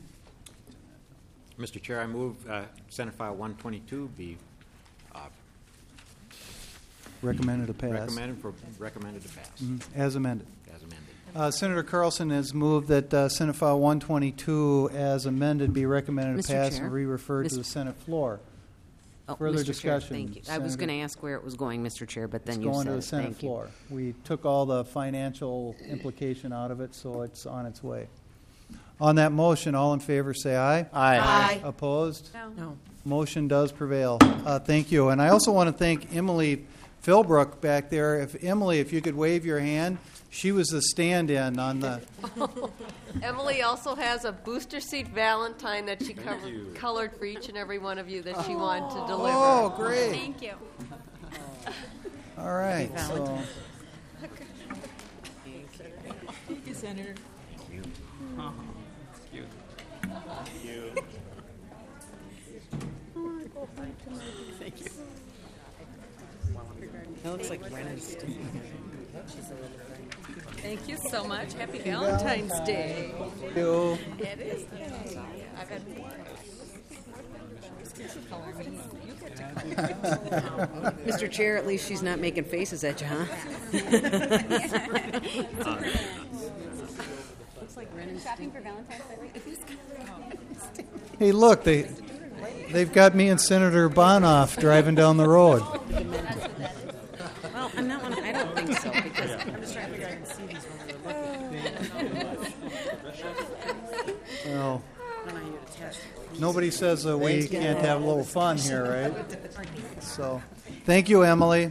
Mister Chair, I move uh, Senate File one twenty-two be uh, recommended to pass. Recommended for recommended to pass. Mm-hmm. As amended. As amended. Uh, Senator Carlson has moved that uh, Senate File one twenty-two, as amended, be recommended Mister to pass Chair? and re-referred Mister to the Senate floor. Oh, Further Mister discussion. Chair, thank you. I Senator. was going to ask where it was going, Mister Chair, but then it's you going said to the it. Senate Thank floor. You. We took all the financial implication out of it, so it's on its way. On that motion, all in favor say aye. Aye. Aye. Opposed? No. No. Motion does prevail. Uh, thank you. And I also want to thank Emily Philbrook back there. If Emily, if you could wave your hand, she was the stand-in on the. Emily also has a booster seat Valentine that she covered, colored for each and every one of you that she oh. wanted to deliver. Oh, great. Thank you. All right. So. Thank you, Senator. Thank you. Uh-huh. Cute. Thank you. Thank you. That looks like Renner's. Thank you so much. Happy Valentine's Day. Thank you. It is. I've had Mister Chair, at least she's not making faces at you, huh? Looks like Renner's shopping for Valentine's Day. Hey, look, they they've got me and Senator Bonoff driving down the road. Well, I'm not one. I don't think so because I'm just trying to figure out how to see these when Well, nobody says that we can't have a little fun here, right? So, thank you, Emily.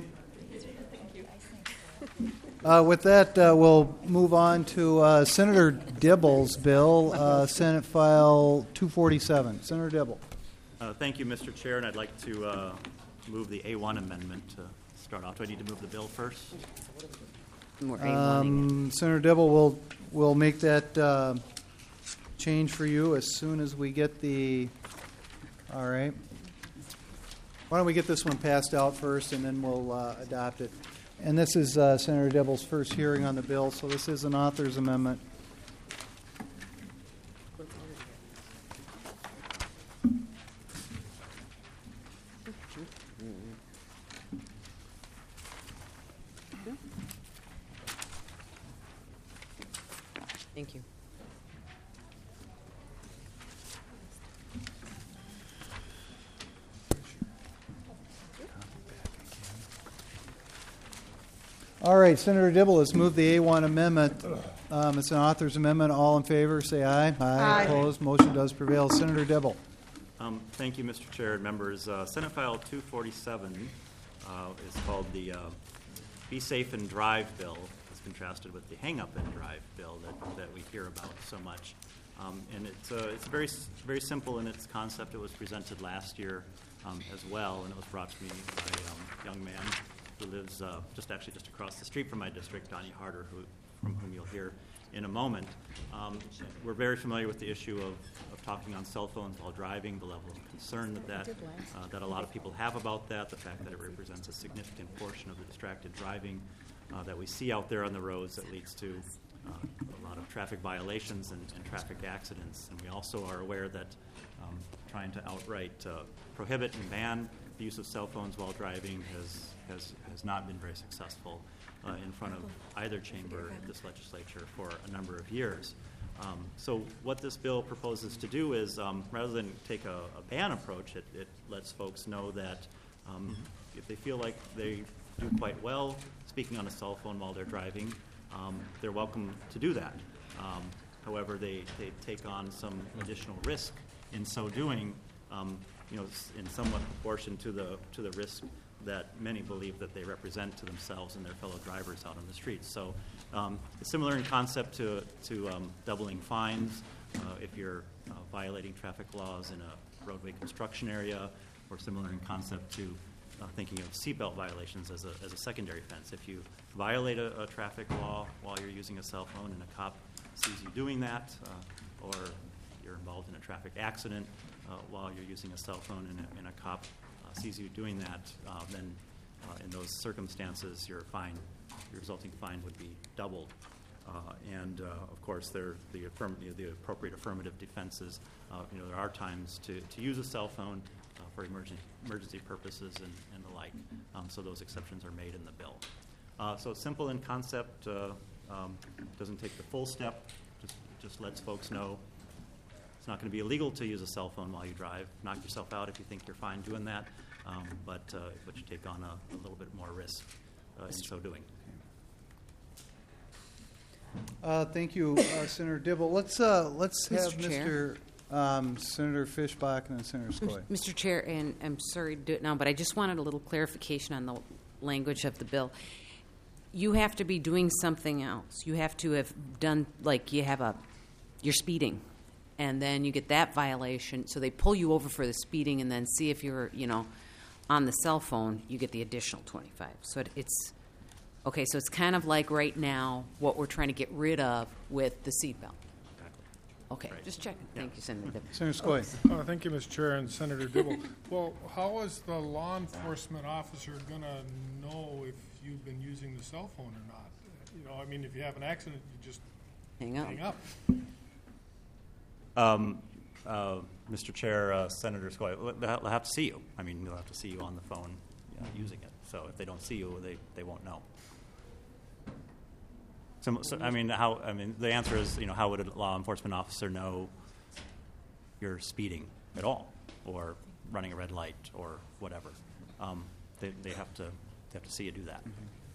Uh, with that, uh, we'll move on to uh, Senator Dibble's bill, uh, Senate File two forty-seven. Senator Dibble. Uh, thank you, Mister Chair, and I'd like to uh, move the A one amendment to start off. Do I need to move the bill first? Um, Senator Dibble will will make that uh, change for you as soon as we get the. All right. Why don't we get this one passed out first, and then we'll uh, adopt it. And this is uh, Senator Dibble's first hearing on the bill, so this is an author's amendment. Thank you. All right, Senator Dibble has moved the A one amendment. Um, it's an author's amendment. All in favor, say aye. Aye. Aye. Opposed? Motion does prevail. Senator Dibble. Um, Thank you, Mister Chair and members. Uh, Senate File two forty-seven uh, is called the uh, Be Safe and Drive Bill. It's contrasted with the Hang Up and Drive Bill that, that we hear about so much. Um, and it's, uh, it's very, very simple in its concept. It was presented last year um, as well, and it was brought to me by um, a young man who lives uh, just actually just across the street from my district, Donnie Harder, who, from whom you'll hear in a moment. Um, we're very familiar with the issue of, of talking on cell phones while driving, the level of concern that that, uh, that a lot of people have about that, the fact that it represents a significant portion of the distracted driving uh, that we see out there on the roads that leads to uh, a lot of traffic violations and, and traffic accidents. And we also are aware that um, trying to outright uh, prohibit and ban the use of cell phones while driving has, has, has not been very successful uh, in front of either chamber of this legislature for a number of years. Um, so what this bill proposes to do is, um, rather than take a, a ban approach, it, it lets folks know that um, if they feel like they do quite well speaking on a cell phone while they're driving, um, they're welcome to do that. Um, however, they, they take on some additional risk in so doing, um, you know, in somewhat proportion to the to the risk that many believe that they represent to themselves and their fellow drivers out on the streets. So um, it's similar in concept to, to um, doubling fines uh, if you're uh, violating traffic laws in a roadway construction area, or similar in concept to uh, thinking of seatbelt violations as a, as a secondary offense. If you violate a, a traffic law while you're using a cell phone and a cop sees you doing that, uh, or you're involved in a traffic accident uh, while you're using a cell phone and a, and a cop uh, sees you doing that, uh, then uh, in those circumstances, your fine, your resulting fine would be doubled. Uh, and uh, of course, there the, affirm- you know, the appropriate affirmative defenses. Uh, you know, there are times to, to use a cell phone uh, for emergency emergency purposes and, and the like. Um, so those exceptions are made in the bill. Uh, so it's simple in concept. Uh, um, doesn't take the full step. Just just lets folks know it's not going to be illegal to use a cell phone while you drive. Knock yourself out if you think you're fine doing that, um, but uh, but you take on a, a little bit more risk uh, in so doing. Uh, thank you, uh, Senator Dibble. Let's uh, let's have Mister Chair. Mister Um, Senator Fishbach and then Senator Skoye. Mister Chair, and I'm sorry to do it now, but I just wanted a little clarification on the language of the bill. You have to be doing something else. You have to have done, like you have a, you're speeding, and then you get that violation, so they pull you over for the speeding and then see if you're, you know, on the cell phone, you get the additional twenty-five. So it, it's, okay, so it's kind of like right now what we're trying to get rid of with the seatbelt. Okay, just checking. Thank you, Senator Dibble. Senator Skoye. Uh, thank you, Mister Chair, and Senator Dibble. Well, how is the law enforcement officer going to know if you've been using the cell phone or not? You know, I mean, if you have an accident, you just hang up. Hang up. Um, uh, Mister Chair, uh, Senator Skoye, they'll they'll have to see you. I mean, they'll have to see you on the phone uh, using it. So if they don't see you, they, they won't know. So, so, I mean, how? I mean, the answer is, you know, how would a law enforcement officer know you're speeding at all, or running a red light, or whatever? Um, they, they have to they have to see you do that.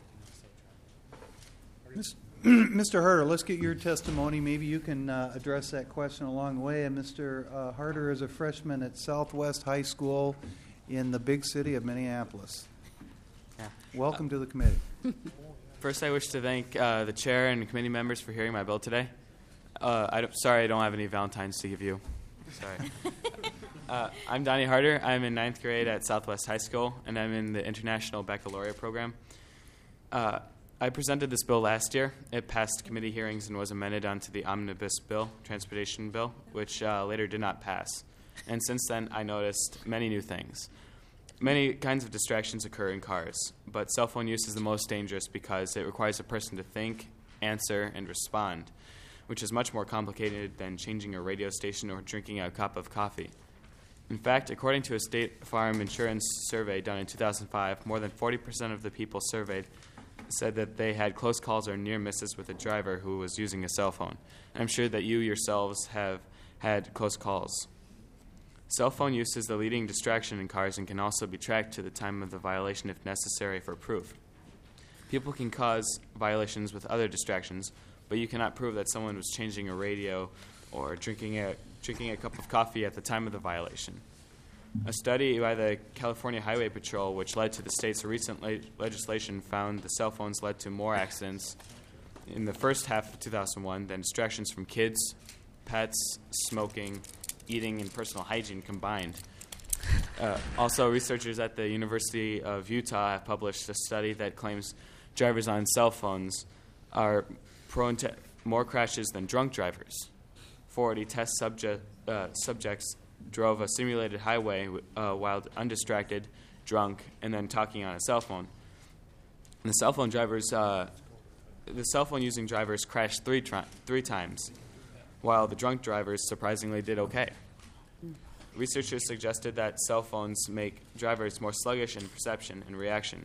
Mister Harder, let's get your testimony. Maybe you can uh, address that question along the way. And Mister Uh, Harder is a freshman at Southwest High School in the big city of Minneapolis. Yeah. Welcome uh, to the committee. First, I wish to thank uh, the chair and committee members for hearing my bill today. Uh, I don't, sorry, I don't have any Valentines to give you. Sorry. uh, I'm Donnie Harder. I'm in ninth grade at Southwest High School, and I'm in the International Baccalaureate program. Uh, I presented this bill last year. It passed committee hearings and was amended onto the omnibus bill, transportation bill, which uh, later did not pass. And since then, I noticed many new things. Many kinds of distractions occur in cars, but cell phone use is the most dangerous because it requires a person to think, answer, and respond, which is much more complicated than changing a radio station or drinking a cup of coffee. In fact, according to a State Farm Insurance survey done in two thousand five, more than forty percent of the people surveyed said that they had close calls or near misses with a driver who was using a cell phone. I'm sure that you yourselves have had close calls. Cell phone use is the leading distraction in cars and can also be tracked to the time of the violation if necessary for proof. People can cause violations with other distractions, but you cannot prove that someone was changing a radio or drinking a, drinking a cup of coffee at the time of the violation. A study by the California Highway Patrol, which led to the state's recent le- legislation, found the cell phones led to more accidents in the first half of two thousand one than distractions from kids, pets, smoking, eating, and personal hygiene combined. Uh, also, researchers at the University of Utah have published a study that claims drivers on cell phones are prone to more crashes than drunk drivers. forty test subject, uh, subjects drove a simulated highway uh, while undistracted, drunk, and then talking on a cell phone. And the cell phone drivers, uh, the cell phone using drivers crashed three tri- three times, while the drunk drivers surprisingly did okay. Researchers suggested that cell phones make drivers more sluggish in perception and reaction.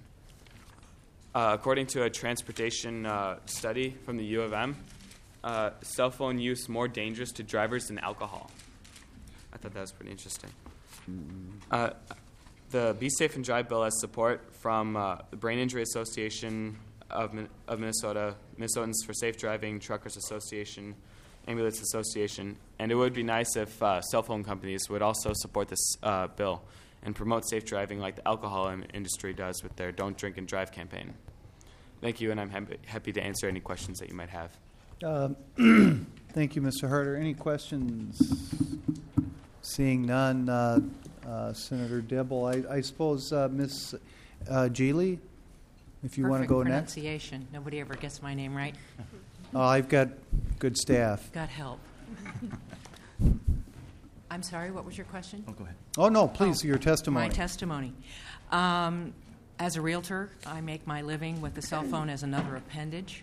Uh, according to a transportation uh, study from the U of M, uh, cell phone use more dangerous to drivers than alcohol. I thought that was pretty interesting. Uh, the Be Safe and Drive bill has support from uh, the Brain Injury Association of, Min- of Minnesota, Minnesotans for Safe Driving, Truckers Association, Ambulance Association, and it would be nice if uh, cell phone companies would also support this uh, bill and promote safe driving like the alcohol in- industry does with their Don't Drink and Drive campaign. Thank you, and I'm ha- happy to answer any questions that you might have. Um, Thank you, Mister Harder. Any questions? Seeing none, uh, uh, Senator Dibble, I, I suppose uh, Miz Uh, Geely, if you want to go next. Pronunciation. Nobody ever gets my name right. Oh, I've got good staff. Got help. I'm sorry, what was your question? Oh, go ahead. Oh, no, please, Oh, your testimony. My testimony. Um, as a realtor, I make my living with the cell phone as another appendage.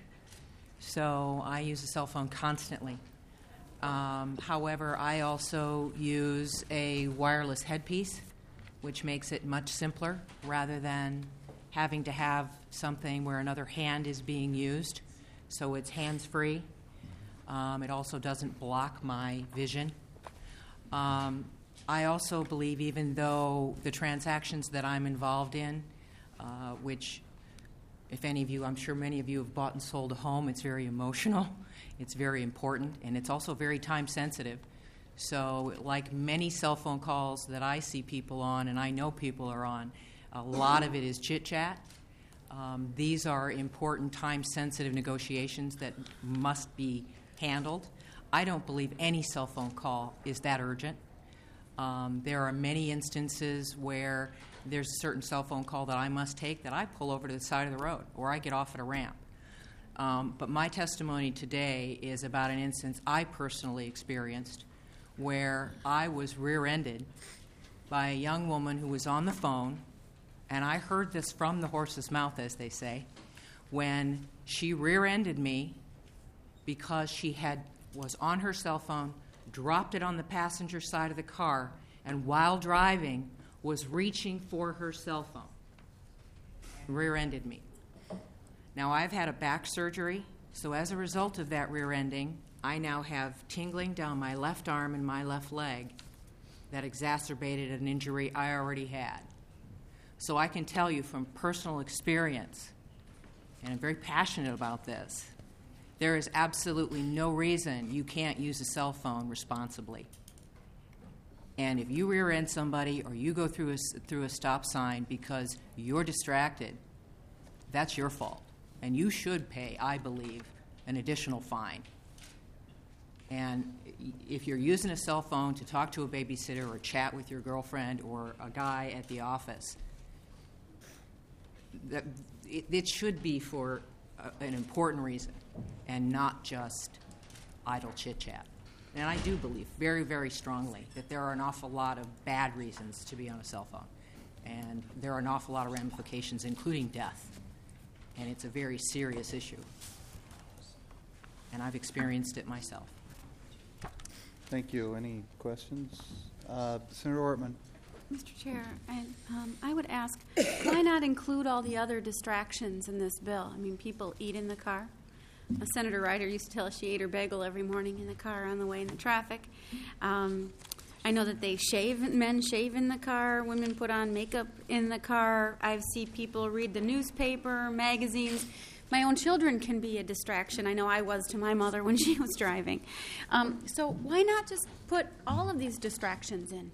So I use a cell phone constantly. Um, however, I also use a wireless headpiece, which makes it much simpler rather than having to have something where another hand is being used. So it's hands-free. Um, it also doesn't block my vision. Um, I also believe, even though the transactions that I'm involved in, uh, which, if any of you, I'm sure many of you have bought and sold a home, it's very emotional, it's very important, and it's also very time sensitive. So like many cell phone calls that I see people on, and I know people are on, a lot of it is chit-chat. Um, these are important time-sensitive negotiations that must be handled. I don't believe any cell phone call is that urgent. Um, there are many instances where there's a certain cell phone call that I must take that I pull over to the side of the road or I get off at a ramp. Um, but my testimony today is about an instance I personally experienced where I was rear-ended by a young woman who was on the phone, and I heard this from the horse's mouth, as they say, when she rear-ended me because she had was on her cell phone, dropped it on the passenger side of the car, and while driving was reaching for her cell phone. Rear-ended me. Now, I've had a back surgery, so as a result of that rear-ending, I now have tingling down my left arm and my left leg that exacerbated an injury I already had. So I can tell you from personal experience, and I'm very passionate about this, there is absolutely no reason you can't use a cell phone responsibly. And if you rear-end somebody or you go through a, through a stop sign because you're distracted, that's your fault. And you should pay, I believe, an additional fine. And if you're using a cell phone to talk to a babysitter or chat with your girlfriend or a guy at the office, that it, it should be for a, an important reason and not just idle chit-chat. And I do believe very, very strongly that there are an awful lot of bad reasons to be on a cell phone. And there are an awful lot of ramifications, including death. And it's a very serious issue. And I've experienced it myself. Thank you. Any questions? Uh, Senator Ortman. Mister Chair, I, um, I would ask, why not include all the other distractions in this bill? I mean, people eat in the car. Uh, Senator Ryder used to tell us she ate her bagel every morning in the car on the way in the traffic. Um, I know that they shave, men shave in the car, women put on makeup in the car. I've seen people read the newspaper, magazines. My own children can be a distraction. I know I was to my mother when she was driving. Um, so why not just put all of these distractions in?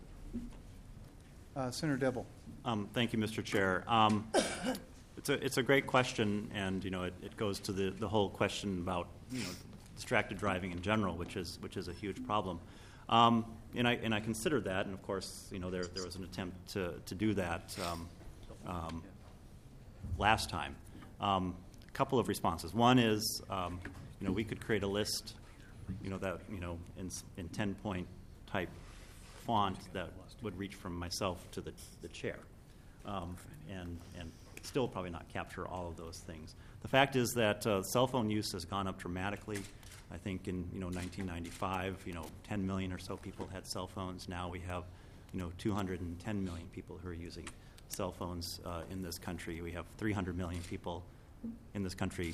Uh, Senator Dibble. Um, thank you, Mister Chair. Um, it's a it's a great question, and you know it, it goes to the, the whole question about you know distracted driving in general, which is which is a huge problem. Um, and I and I considered that, and of course you know there there was an attempt to to do that um, um, last time. Um, a couple of responses. One is um, you know we could create a list, you know that you know in in ten point type font that would reach from myself to the, the chair, um, and and still probably not capture all of those things. The fact is that uh, cell phone use has gone up dramatically. I think in you know nineteen ninety-five, you know, ten million or so people had cell phones. Now we have, you know, two hundred ten million people who are using cell phones uh, in this country. We have three hundred million people in this country,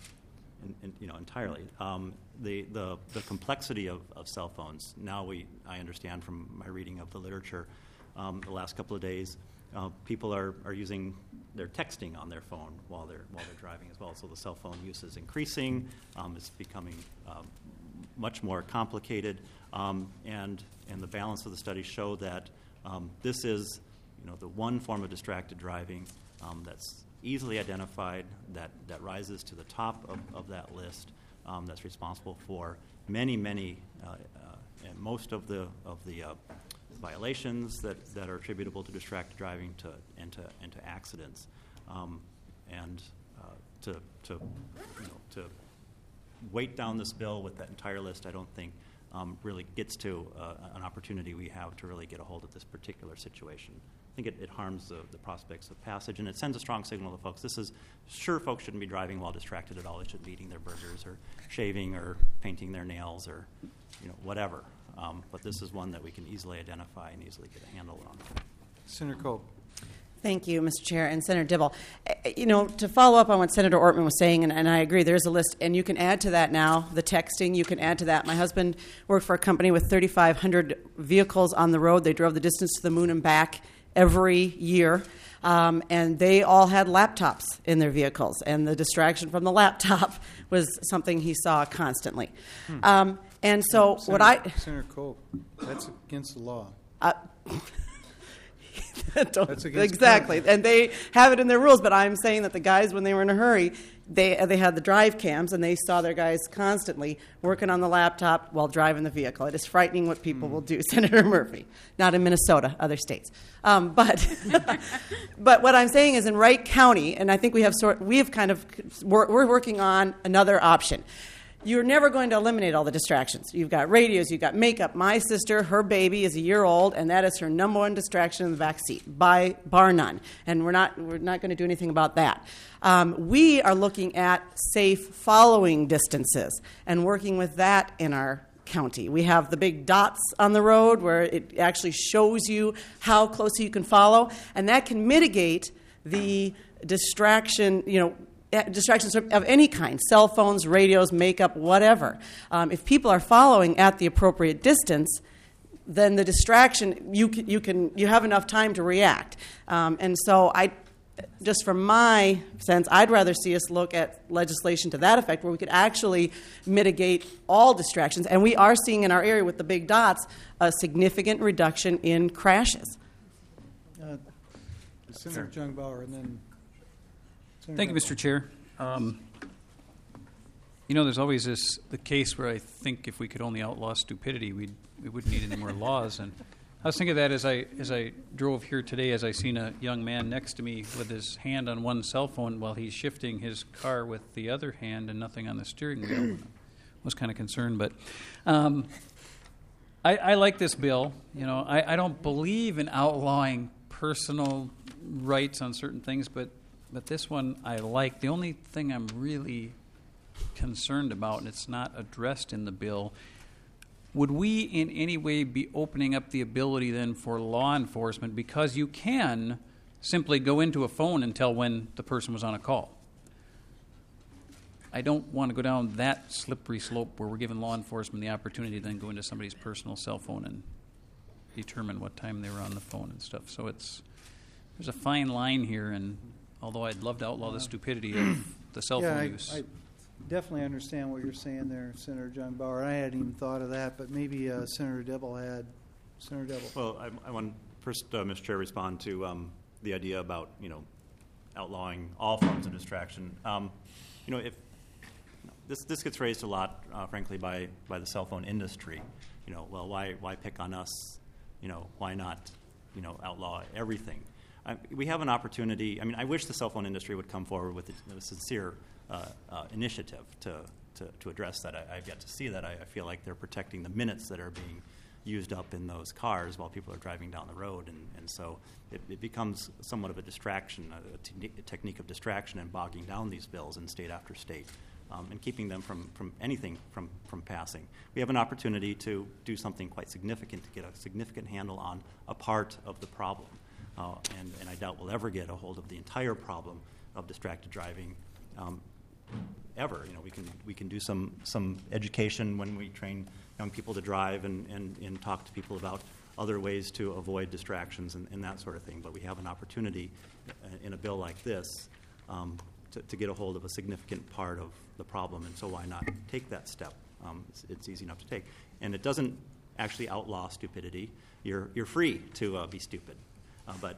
in, in, you know, entirely. Um, the, the the complexity of, of cell phones. Now we, I understand from my reading of the literature, um, the last couple of days, uh, people are, are using, they're texting on their phone while they're while they're driving as well. So the cell phone use is increasing. Um, it's becoming um, much more complicated, um, and and the balance of the studies show that um, this is, you know, the one form of distracted driving um, that's easily identified, that, that rises to the top of, of that list, um, that's responsible for many, many, uh, uh, and most of the of the uh, violations that, that are attributable to distracted driving to and to and to accidents, um, and uh, to to you know to weight down this bill with that entire list, I don't think um, really gets to uh, an opportunity we have to really get a hold of this particular situation. I think it, it harms the, the prospects of passage, and it sends a strong signal to folks. This is, sure, folks shouldn't be driving while distracted at all. They shouldn't be eating their burgers or shaving or painting their nails or, you know, whatever. Um, but this is one that we can easily identify and easily get a handle on. Senator Coe. Thank you, Mister Chair, and Senator Dibble. You know, to follow up on what Senator Ortman was saying, and, and I agree, there's a list, and you can add to that now, the texting, you can add to that. My husband worked for a company with thirty-five hundred vehicles on the road. They drove the distance to the moon and back every year, um, and they all had laptops in their vehicles, and the distraction from the laptop was something he saw constantly. Hmm. Um, and so no, Senator, what I... Senator Coe, that's against the law. Uh, That's against exactly, current. and they have it in their rules. But I'm saying that the guys, when they were in a hurry, they they had the drive cams, and they saw their guys constantly working on the laptop while driving the vehicle. It is frightening what people mm. will do, Senator Murphy. Not in Minnesota, other states. Um, but but what I'm saying is, in Wright County, and I think we have sort we have kind of we're, we're working on another option. You're never going to eliminate all the distractions. You've got radios, you've got makeup. My sister, her baby is a year old, and that is her number one distraction in the back seat, by bar none. And we're not we're not going to do anything about that. Um, we are looking at safe following distances and working with that in our county. We have the big dots on the road where it actually shows you how close you can follow, and that can mitigate the distraction, you know, distractions of any kind, cell phones, radios, makeup, whatever. Um, if people are following at the appropriate distance, then the distraction, you can, you can you have enough time to react. Um, and so I, just from my sense, I'd rather see us look at legislation to that effect where we could actually mitigate all distractions. And we are seeing in our area with the big dots a significant reduction in crashes. Uh, Senator Jungbauer, and then Thank you, Mister Chair. Um, you know, there's always this the case where I think if we could only outlaw stupidity, we'd, we wouldn't need any more laws. And I was thinking of that as I as I drove here today, as I seen a young man next to me with his hand on one cell phone while he's shifting his car with the other hand and nothing on the steering wheel. I was kind of concerned, but um, I, I like this bill. You know, I, I don't believe in outlawing personal rights on certain things, but But this one I like. The only thing I'm really concerned about, and it's not addressed in the bill, would we in any way be opening up the ability then for law enforcement, because you can simply go into a phone and tell when the person was on a call? I don't want to go down that slippery slope where we're giving law enforcement the opportunity to then go into somebody's personal cell phone and determine what time they were on the phone and stuff. So it's there's a fine line here, and although I'd love to outlaw the stupidity of the cell yeah, phone I, use. I definitely understand what you're saying there, Senator John Bauer. I hadn't even thought of that, but maybe uh, Senator Dibble had. Senator Dibble. Well, I, I want first, uh, Mister Chair, respond to um, the idea about, you know, outlawing all forms of distraction. Um, you know, if this this gets raised a lot, uh, frankly, by by the cell phone industry. You know, well, why why pick on us? You know, why not, you know, outlaw everything? I, we have an opportunity. I mean, I wish the cell phone industry would come forward with a, a sincere uh, uh, initiative to, to, to address that. I, I've yet to see that. I, I feel like they're protecting the minutes that are being used up in those cars while people are driving down the road, and, and so it, it becomes somewhat of a distraction, a, te- a technique of distraction and bogging down these bills in state after state. Um, and keeping them from, from anything from, from passing. We have an opportunity to do something quite significant to get a significant handle on a part of the problem. Uh, and, and I doubt we'll ever get a hold of the entire problem of distracted driving um, ever. You know, we can we can do some, some education when we train young people to drive and, and, and talk to people about other ways to avoid distractions and, and that sort of thing. But we have an opportunity in a bill like this um, to, to get a hold of a significant part of the problem, and so why not take that step? Um, it's, it's easy enough to take, and it doesn't actually outlaw stupidity. You're you're free to uh, be stupid, uh, but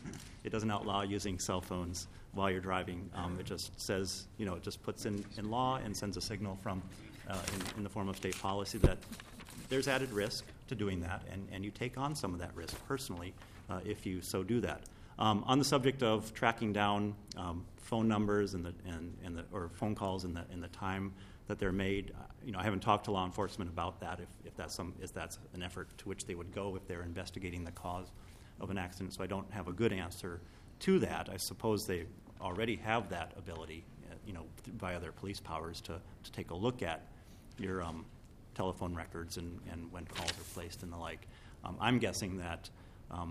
it doesn't outlaw using cell phones while you're driving. Um, it just says, you know, it just puts in, in law and sends a signal from uh, in, in the form of state policy that there's added risk to doing that, and, and you take on some of that risk personally uh, if you so do that. Um, on the subject of tracking down um, phone numbers and the and, and the or phone calls and the and the time that they're made, uh, you know, I haven't talked to law enforcement about that. If, if that's some if that's an effort to which they would go if they're investigating the cause of an accident, so I don't have a good answer to that. I suppose they already have that ability, uh, you know, via their police powers to to take a look at your um, telephone records and, and when calls are placed and the like. Um, I'm guessing that. Um,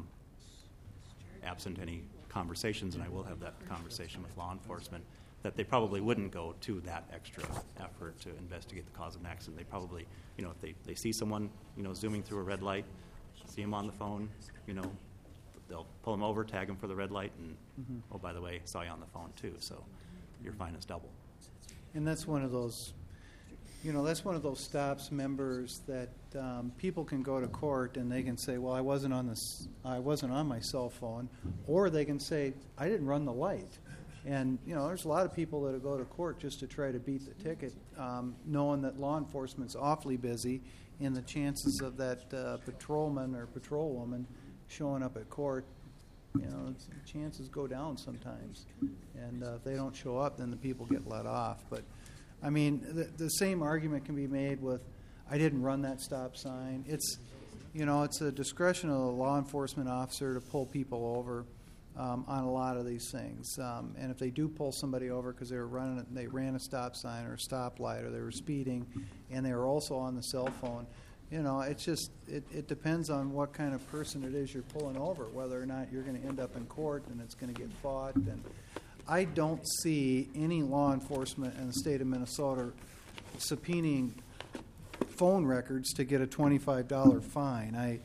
absent any conversations, and I will have that conversation with law enforcement, that they probably wouldn't go to that extra effort to investigate the cause of an accident. They probably, you know, if they, they see someone, you know, zooming through a red light, see him on the phone, you know, they'll pull him over, tag him for the red light, and, Mhm. oh, by the way, saw you on the phone too, so your fine is double. And that's one of those, you know, that's one of those stops, members, that um, people can go to court and they can say, well, I wasn't on this, I wasn't on my cell phone, or they can say, I didn't run the light. And, you know, there's a lot of people that go to court just to try to beat the ticket, um, knowing that law enforcement's awfully busy, and the chances of that uh, patrolman or patrolwoman showing up at court, you know, it's, chances go down sometimes. And uh, if they don't show up, then the people get let off. But I mean, the, the same argument can be made with, I didn't run that stop sign. It's, you know, it's a discretion of the law enforcement officer to pull people over um, on a lot of these things. Um, and if they do pull somebody over because they were running, it, they ran a stop sign or a stoplight, or they were speeding, and they were also on the cell phone, you know, it's just, it, it depends on what kind of person it is you're pulling over, whether or not you're going to end up in court and it's going to get fought. And I don't see any law enforcement in the state of Minnesota subpoenaing phone records to get a twenty-five dollars fine. I,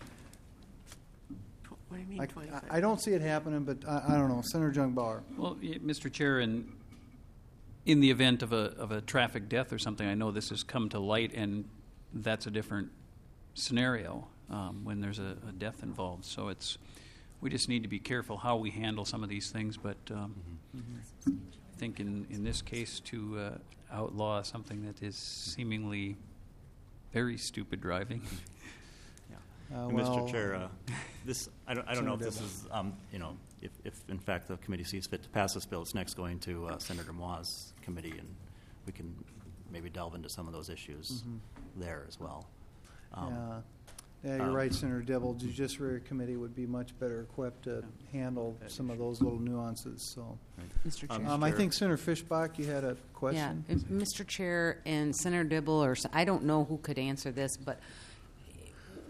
What do you mean, I, twenty-five? I don't see it happening, but I, I don't know. Senator Jungbauer. Well, y- Mister Chair, in, in the event of a, of a traffic death or something, I know this has come to light, and that's a different scenario um, when there's a, a death involved. So it's, we just need to be careful how we handle some of these things. But um, mm-hmm. I think in, in this case, to uh, outlaw something that is seemingly very stupid driving. Uh, And well, Mister Chair, uh, this I don't I don't know if Senator this Dibble. is um, you know if, if in fact the committee sees fit to pass this bill, it's next going to uh, Senator Moi's committee, and we can maybe delve into some of those issues Mhm. there as well. Um, yeah. Yeah, you're um, right, Senator Dibble. Judiciary Committee would be much better equipped to handle some of those little nuances. So, Mister Chair. um, I think Senator Fishbach, you had a question. Yeah, if Mister Chair and Senator Dibble, or s- I don't know who could answer this, but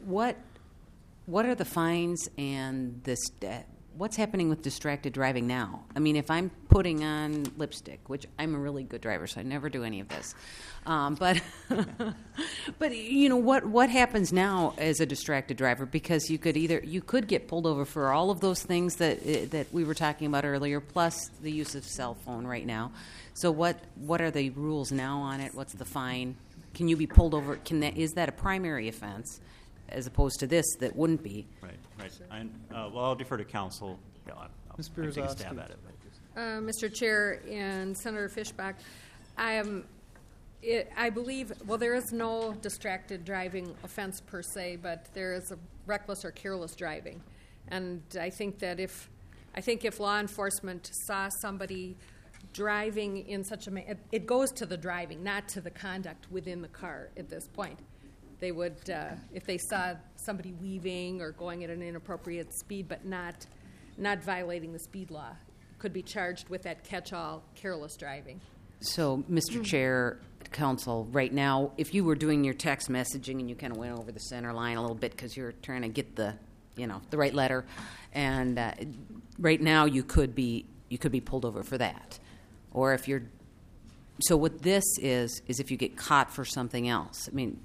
what what are the fines and this? Uh, what's happening with distracted driving now? I mean, if I'm putting on lipstick, which I'm a really good driver, so I never do any of this, um, but but you know what what happens now as a distracted driver? Because you could either you could get pulled over for all of those things that uh, that we were talking about earlier, plus the use of cell phone right now. So what what are the rules now on it? What's the fine? Can you be pulled over? Can that is that a primary offense? As opposed to this, that wouldn't be. Right, right. I, uh, well, I'll defer to counsel. Yeah, I'll, I'll Miz take a Berezovsky. stab at it. Uh, Mister Chair and Senator Fishbach, I am. It, I believe. Well, there is no distracted driving offense per se, but there is a reckless or careless driving, and I think that if, I think if law enforcement saw somebody driving in such a, ma- it, it goes to the driving, not to the conduct within the car at this point. They would, uh, if they saw somebody weaving or going at an inappropriate speed, but not, not violating the speed law, could be charged with that catch-all careless driving. So, Mister Chair, Counsel, right now, if you were doing your text messaging and you kind of went over the center line a little bit because you're trying to get the, you know, the right letter, and uh, right now you could be you could be pulled over for that, or if you're. So what this is is if you get caught for something else. I mean.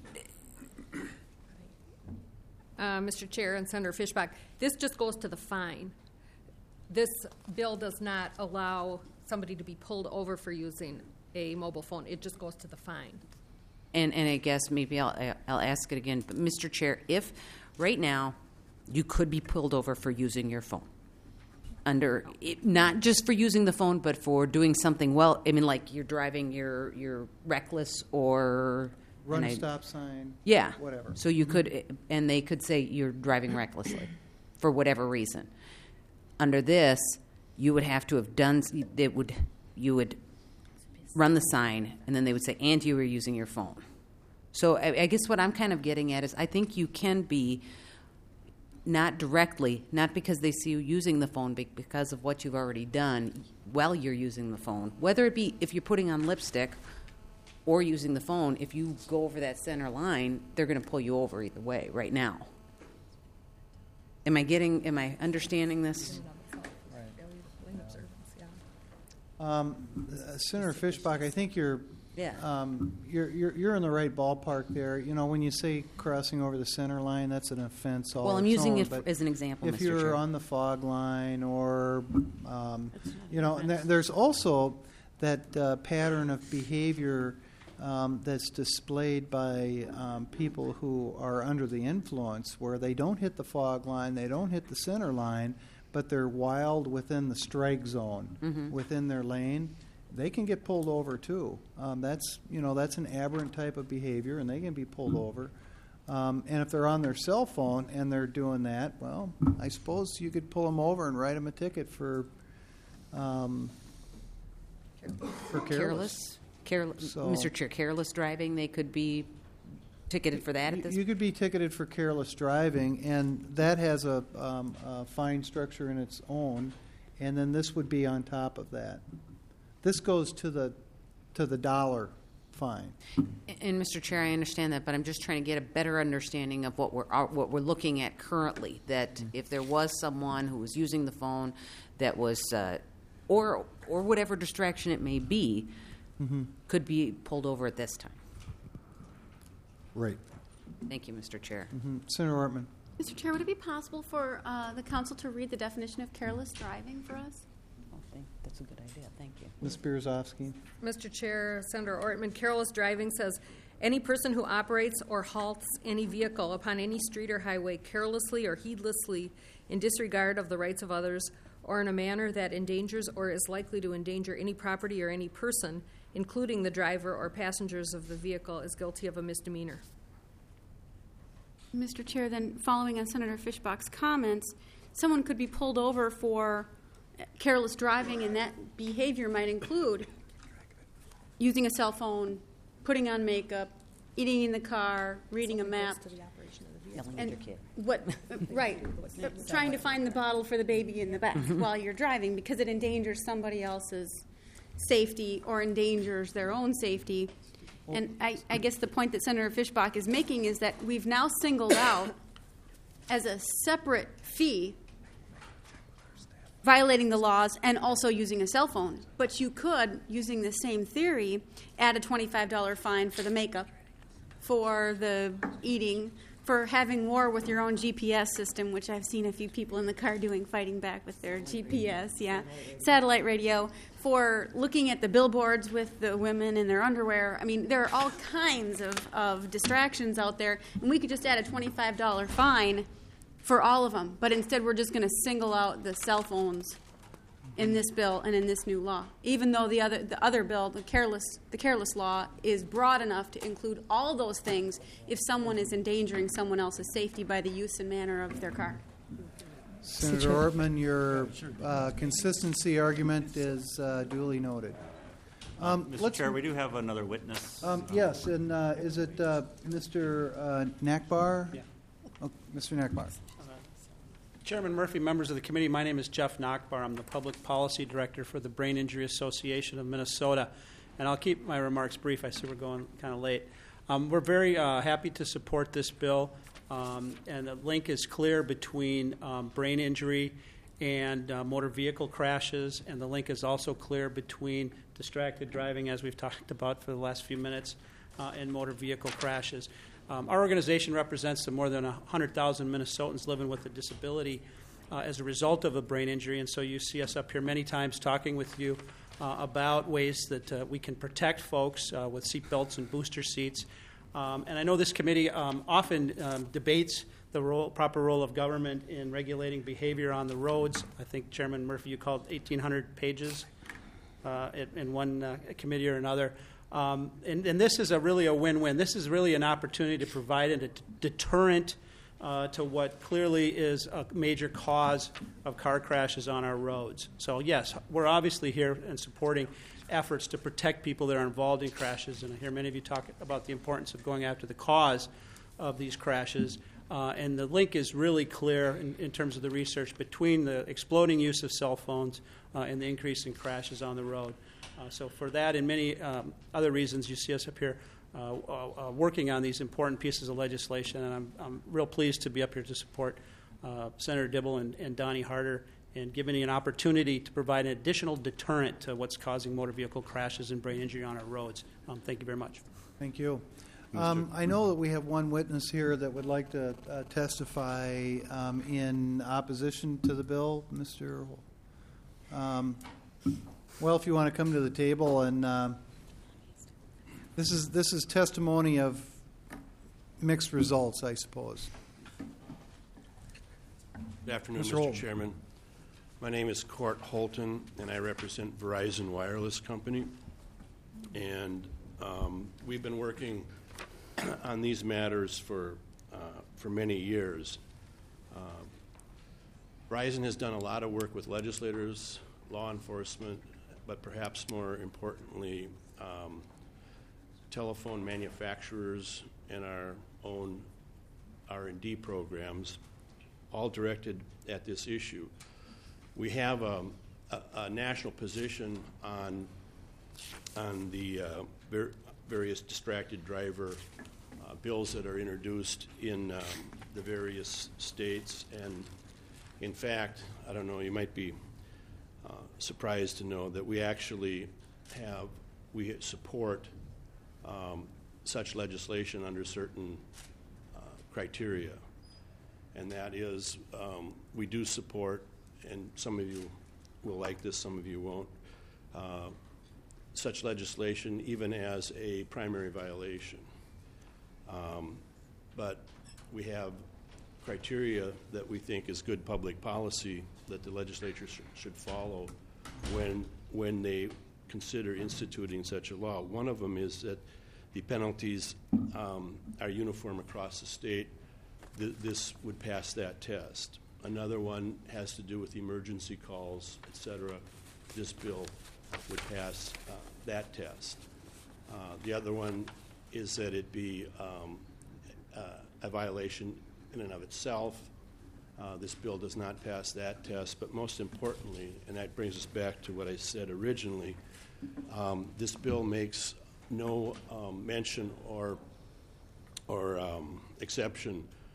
Uh, Mister Chair and Senator Fishbach, this just goes to the fine. This bill does not allow somebody to be pulled over for using a mobile phone. It just goes to the fine. And and I guess maybe I'll I'll ask it again, but Mister Chair, if right now you could be pulled over for using your phone, under it, not just for using the phone, but for doing something well. I mean, like you're driving, you're you're reckless or. Run I, a stop sign. Yeah. Whatever. So you could, and they could say you're driving recklessly for whatever reason. Under this, you would have to have done, it would, you would run the sign, and then they would say, and you were using your phone. So I, I guess what I'm kind of getting at is I think you can be not directly, not because they see you using the phone, but because of what you've already done while you're using the phone, whether it be if you're putting on lipstick or using the phone, if you go over that center line, they're going to pull you over either way right now. Am I getting, am I understanding this? Um, uh, Senator Fishbach, I think you're, Yeah. um, you're, you're, you're in the right ballpark there. You know, when you say crossing over the center line, that's an offense all Well, I'm its using own, it but as an example, If Mister you're Chair. on the fog line or, um, you know, and there- there's also that uh, pattern of behavior um, that's displayed by um, people who are under the influence, where they don't hit the fog line, they don't hit the center line, but they're wild within the strike zone, Mhm. within their lane. They can get pulled over too. Um, that's you know that's an aberrant type of behavior, and they can be pulled over. Um, and if they're on their cell phone and they're doing that, well, I suppose you could pull them over and write them a ticket for um, for careless. Careless? Careless, So- Mister Chair, careless driving, they could be ticketed for that at this You could be ticketed for careless driving, and that has a, um, a fine structure in its own, and then this would be on top of that. This goes to the to the dollar fine. And Mister Chair, I understand that, but I'm just trying to get a better understanding of what we're uh, what we're looking at currently. That if there was someone who was using the phone, that was, uh, or or whatever distraction it may be, mm-hmm. could be pulled over at this time. Right. Thank you, Mister Chair. Mm-hmm. Senator Ortman. Mister Chair, would it be possible for uh, the council to read the definition of careless driving for us? Oh, thank, that's a good idea. Thank you. Miz Berezovsky. Mister Chair, Senator Ortman, careless driving says, any person who operates or halts any vehicle upon any street or highway carelessly or heedlessly in disregard of the rights of others or in a manner that endangers or is likely to endanger any property or any person, including the driver or passengers of the vehicle, is guilty of a misdemeanor. Mister Chair, then following on Senator Fishbach's comments, someone could be pulled over for careless driving, and that behavior might include using a cell phone, putting on makeup, eating in the car, reading a map, Yelling at and your kid. what? Right, trying to find the bottle for the baby in the back while you're driving because it endangers somebody else's safety or endangers their own safety. And I, I guess the point that Senator Fishbach is making is that we've now singled out as a separate fee, violating the laws and also using a cell phone. But you could, using the same theory, add a twenty-five dollars fine for the makeup, for the eating, for having war with your own G P S system, which I've seen a few people in the car doing, fighting back with their G P S, yeah, satellite radio, for looking at the billboards with the women in their underwear. I mean, there are all kinds of, of distractions out there, and we could just add a twenty-five dollars fine for all of them, but instead we're just going to single out the cell phones in this bill and in this new law, even though the other the other bill, the careless the careless law, is broad enough to include all those things if someone is endangering someone else's safety by the use and manner of their car. Senator Ortman, your uh, consistency argument is uh, duly noted. Um, Mister Chair, we do have another witness. Um, yes, and uh, is it uh, Mister Uh, Nakbar? Yeah. Oh, Mister Nakbar. Chairman Murphy, members of the committee, my name is Jeff Nachbar. I'm the Public Policy Director for the Brain Injury Association of Minnesota, and I'll keep my remarks brief. I see we're going kind of late. Um, we're very uh, happy to support this bill, um, and the link is clear between um, brain injury and uh, motor vehicle crashes, and the link is also clear between distracted driving, as we've talked about for the last few minutes, uh, and motor vehicle crashes. Um, our organization represents the more than one hundred thousand Minnesotans living with a disability uh, as a result of a brain injury, and so you see us up here many times talking with you uh, about ways that uh, we can protect folks uh, with seat belts and booster seats. Um, and I know this committee um, often um, debates the role, proper role of government in regulating behavior on the roads. I think, Chairman Murphy, you called eighteen hundred pages uh, in, in one uh, committee or another. Um, and, and this is a really a win-win. This is really an opportunity to provide a det- deterrent uh, to what clearly is a major cause of car crashes on our roads. So, yes, we're obviously here and supporting efforts to protect people that are involved in crashes. And I hear many of you talk about the importance of going after the cause of these crashes. Uh, and the link is really clear in, in terms of the research between the exploding use of cell phones uh, and the increase in crashes on the road. Uh, so for that and many um, other reasons, you see us up here uh, uh, working on these important pieces of legislation, and I'm, I'm real pleased to be up here to support uh, Senator Dibble and, and Donnie Harder and giving me an opportunity to provide an additional deterrent to what's causing motor vehicle crashes and brain injury on our roads. Um, thank you very much. Thank you. Um, I know that we have one witness here that would like to uh, testify um, in opposition to the bill, Mister Um, well, if you want to come to the table, and uh, this is this is testimony of mixed results, I suppose. Good afternoon, Mister Mister Holton. Chairman. My name is Court Holton, and I represent Verizon Wireless Company. And um, we've been working on these matters for uh, for many years. Uh, Verizon has done a lot of work with legislators, law enforcement, but perhaps more importantly, um, telephone manufacturers and our own R and D programs, all directed at this issue. We have um, a, a national position on on the uh, ver- various distracted driver uh, bills that are introduced in um, the various states. And in fact, I don't know, you might be uh, surprised to know that we actually have, we support um, such legislation under certain uh, criteria. And that is, um, we do support, and some of you will like this, some of you won't, uh, such legislation even as a primary violation. Um, but we have criteria that we think is good public policy that the legislature sh- should follow when when they consider instituting such a law. One of them is that the penalties um, are uniform across the state. Th- this would pass that test. Another one has to do with emergency calls, et cetera. This bill would pass uh, that test. Uh, the other one is that it be um, uh, a violation in and of itself. Uh, this bill does not pass that test, but most importantly, and that brings us back to what I said originally, um, this bill makes no um, mention or or um, exception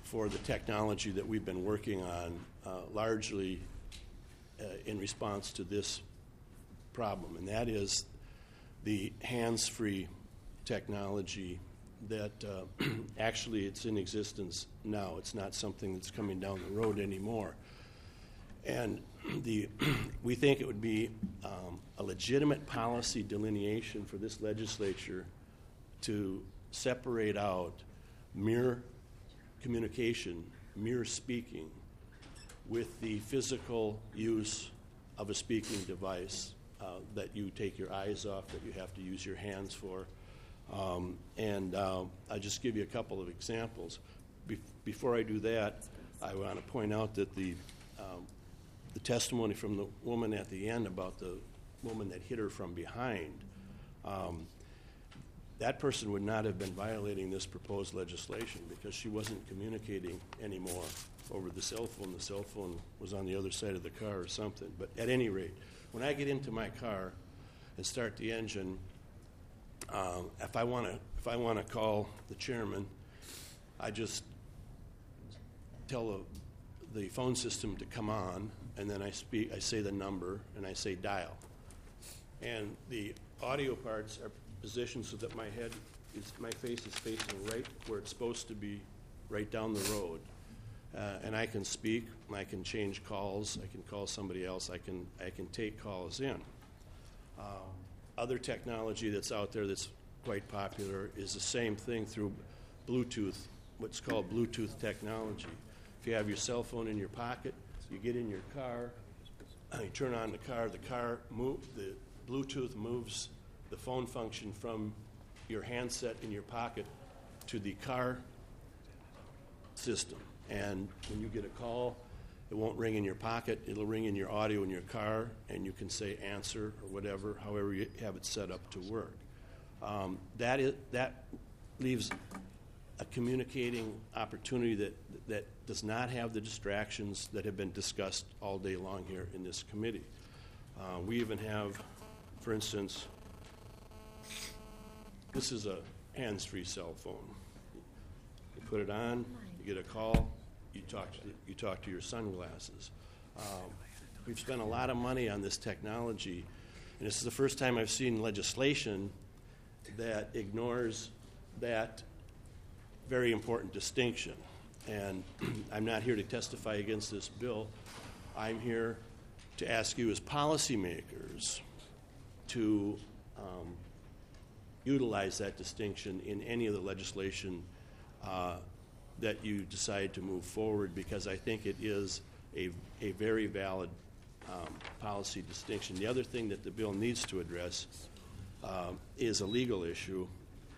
for the technology that we've been working on, uh, largely uh, in response to this problem, and that is the hands-free technology that uh, actually it's in existence now. It's not something that's coming down the road anymore. And the we think it would be um, a legitimate policy delineation for this legislature to separate out mere communication, mere speaking, with the physical use of a speaking device uh, that you take your eyes off, that you have to use your hands for. Um, and uh, I'll just give you a couple of examples. Be- before I do that, I want to point out that the um, the testimony from the woman at the end about the woman that hit her from behind, um, that person would not have been violating this proposed legislation because she wasn't communicating anymore over the cell phone. The cell phone was on the other side of the car or something. But at any rate, when I get into my car and start the engine, um, if I want to if I want to call the chairman, I just tell the the phone system to come on, and then I speak. I say the number, and I say dial. And the audio parts are positioned so that my head is, my face is facing right where it's supposed to be, right down the road. Uh, and I can speak. I can change calls. I can call somebody else. I can I can take calls in. Uh, other technology that's out there that's quite popular is the same thing through Bluetooth, what's called Bluetooth technology. If you have your cell phone in your pocket, you get in your car, you turn on the car, the car move, the Bluetooth moves the phone function from your handset in your pocket to the car system. And when you get a call, it won't ring in your pocket, it'll ring in your audio in your car, and you can say answer or whatever, however you have it set up to work. Um, that is, that leaves a communicating opportunity that that does not have the distractions that have been discussed all day long here in this committee. Uh, we even have, for instance, this is a hands-free cell phone. You put it on, you get a call, you talk to, you talk to your sunglasses. Um, we've spent a lot of money on this technology, and this is the first time I've seen legislation that ignores that very important distinction. And I'm not here to testify against this bill. I'm here to ask you as policymakers to um, utilize that distinction in any of the legislation uh, that you decide to move forward, because I think it is a, a very valid um, policy distinction. The other thing that the bill needs to address uh, is a legal issue,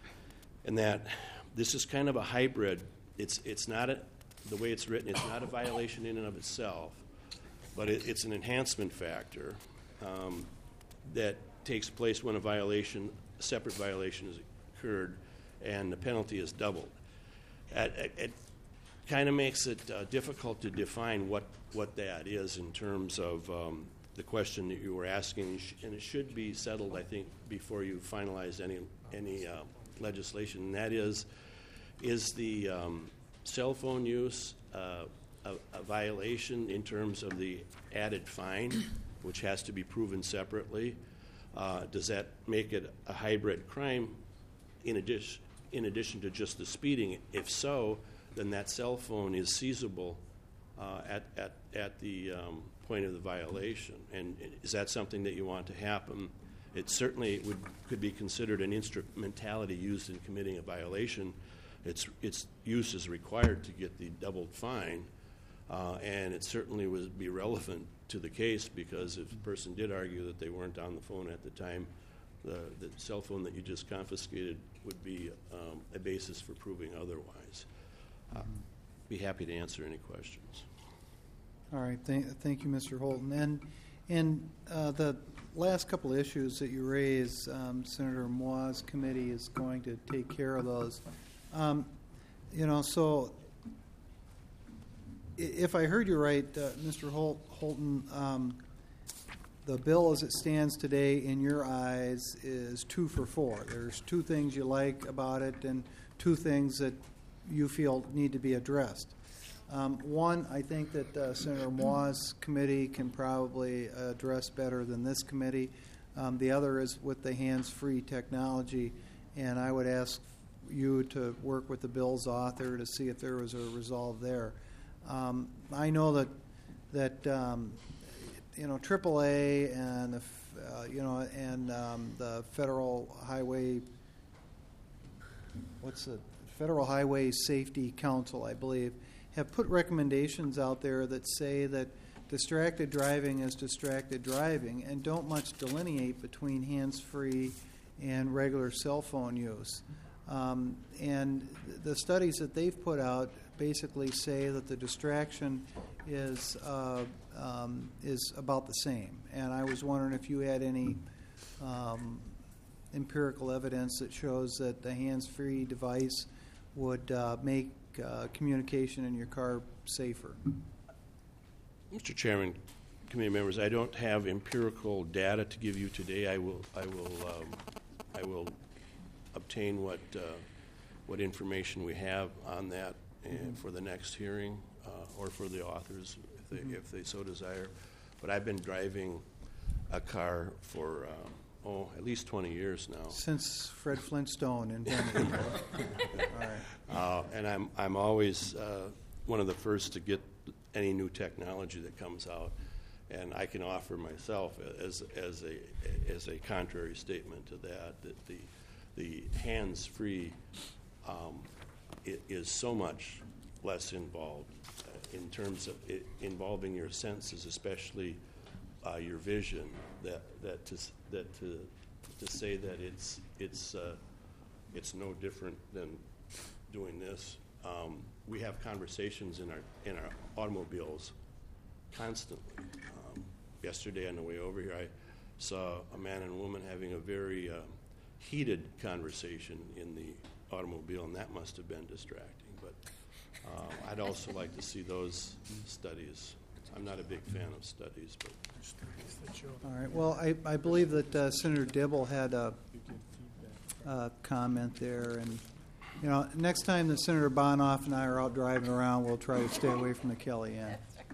and that this is kind of a hybrid. It's it's not a, the way it's written. It's not a violation in and of itself, but it, it's an enhancement factor um, that takes place when a violation, a separate violation, has occurred, and the penalty is doubled. It, it, it kind of makes it uh, difficult to define what what that is in terms of um, the question that you were asking, and it should be settled, I think, before you finalize any any uh, legislation. And that is. Is the um, cell phone use uh, a, a violation in terms of the added fine, which has to be proven separately? Uh, does that make it a hybrid crime in addition, in addition to just the speeding? If so, then that cell phone is seizable uh, at, at, at the um, point of the violation. And is that something that you want to happen? It certainly would, could be considered an instrumentality used in committing a violation. Its its use is required to get the doubled fine, uh, and it certainly would be relevant to the case, because if the person did argue that they weren't on the phone at the time, the, the cell phone that you just confiscated would be um, a basis for proving otherwise. Uh, be happy to answer any questions. All right, thank, thank you, Mister Holton. And and uh, the last couple of issues that you raised, um, Senator Moi's committee is going to take care of those. Um, you know, so if I heard you right, uh, Mister Holt, Holton, um, the bill as it stands today, in your eyes, is two for four. There's two things you like about it and two things that you feel need to be addressed. Um, One, I think that uh, Senator Moi's committee can probably address better than this committee. Um, The other is with the hands-free technology, and I would ask you to work with the bill's author to see if there was a resolve there. Um, I know that that um, you know triple A and the f- uh, you know and um, the Federal Highway what's the Federal Highway Safety Council, I believe, have put recommendations out there that say that distracted driving is distracted driving and don't much delineate between hands-free and regular cell phone use. Um, and the studies that they've put out basically say that the distraction is uh, um, is about the same. And I was wondering if you had any um, empirical evidence that shows that the hands-free device would uh, make uh, communication in your car safer. Mister Chairman, committee members, I don't have empirical data to give you today. I will, I will, um, I will obtain what uh, what information we have on that uh, Mhm. for the next hearing, uh, or for the authors if they, Mhm. if they so desire. But I've been driving a car for um, oh at least twenty years now. Since Fred Flintstone invented it. All right. Uh, and I'm I'm always uh, one of the first to get any new technology that comes out, and I can offer myself as as a as a contrary statement to that that the the hands-free um, it is so much less involved uh, in terms of it involving your senses, especially uh, your vision. That that to s- that to to say that it's it's uh, it's no different than doing this. Um, we have conversations in our in our automobiles constantly. Um, yesterday on the way over here, I saw a man and a woman having a very uh, heated conversation in the automobile, and that must have been distracting. But uh, I'd also like to see those studies. I'm not a big fan of studies, but. All right. Well, I, I believe that uh, Senator Dibble had a, a comment there, and you know, next time that Senator Bonoff and I are out driving around, we'll try to stay away from the Kelly Inn.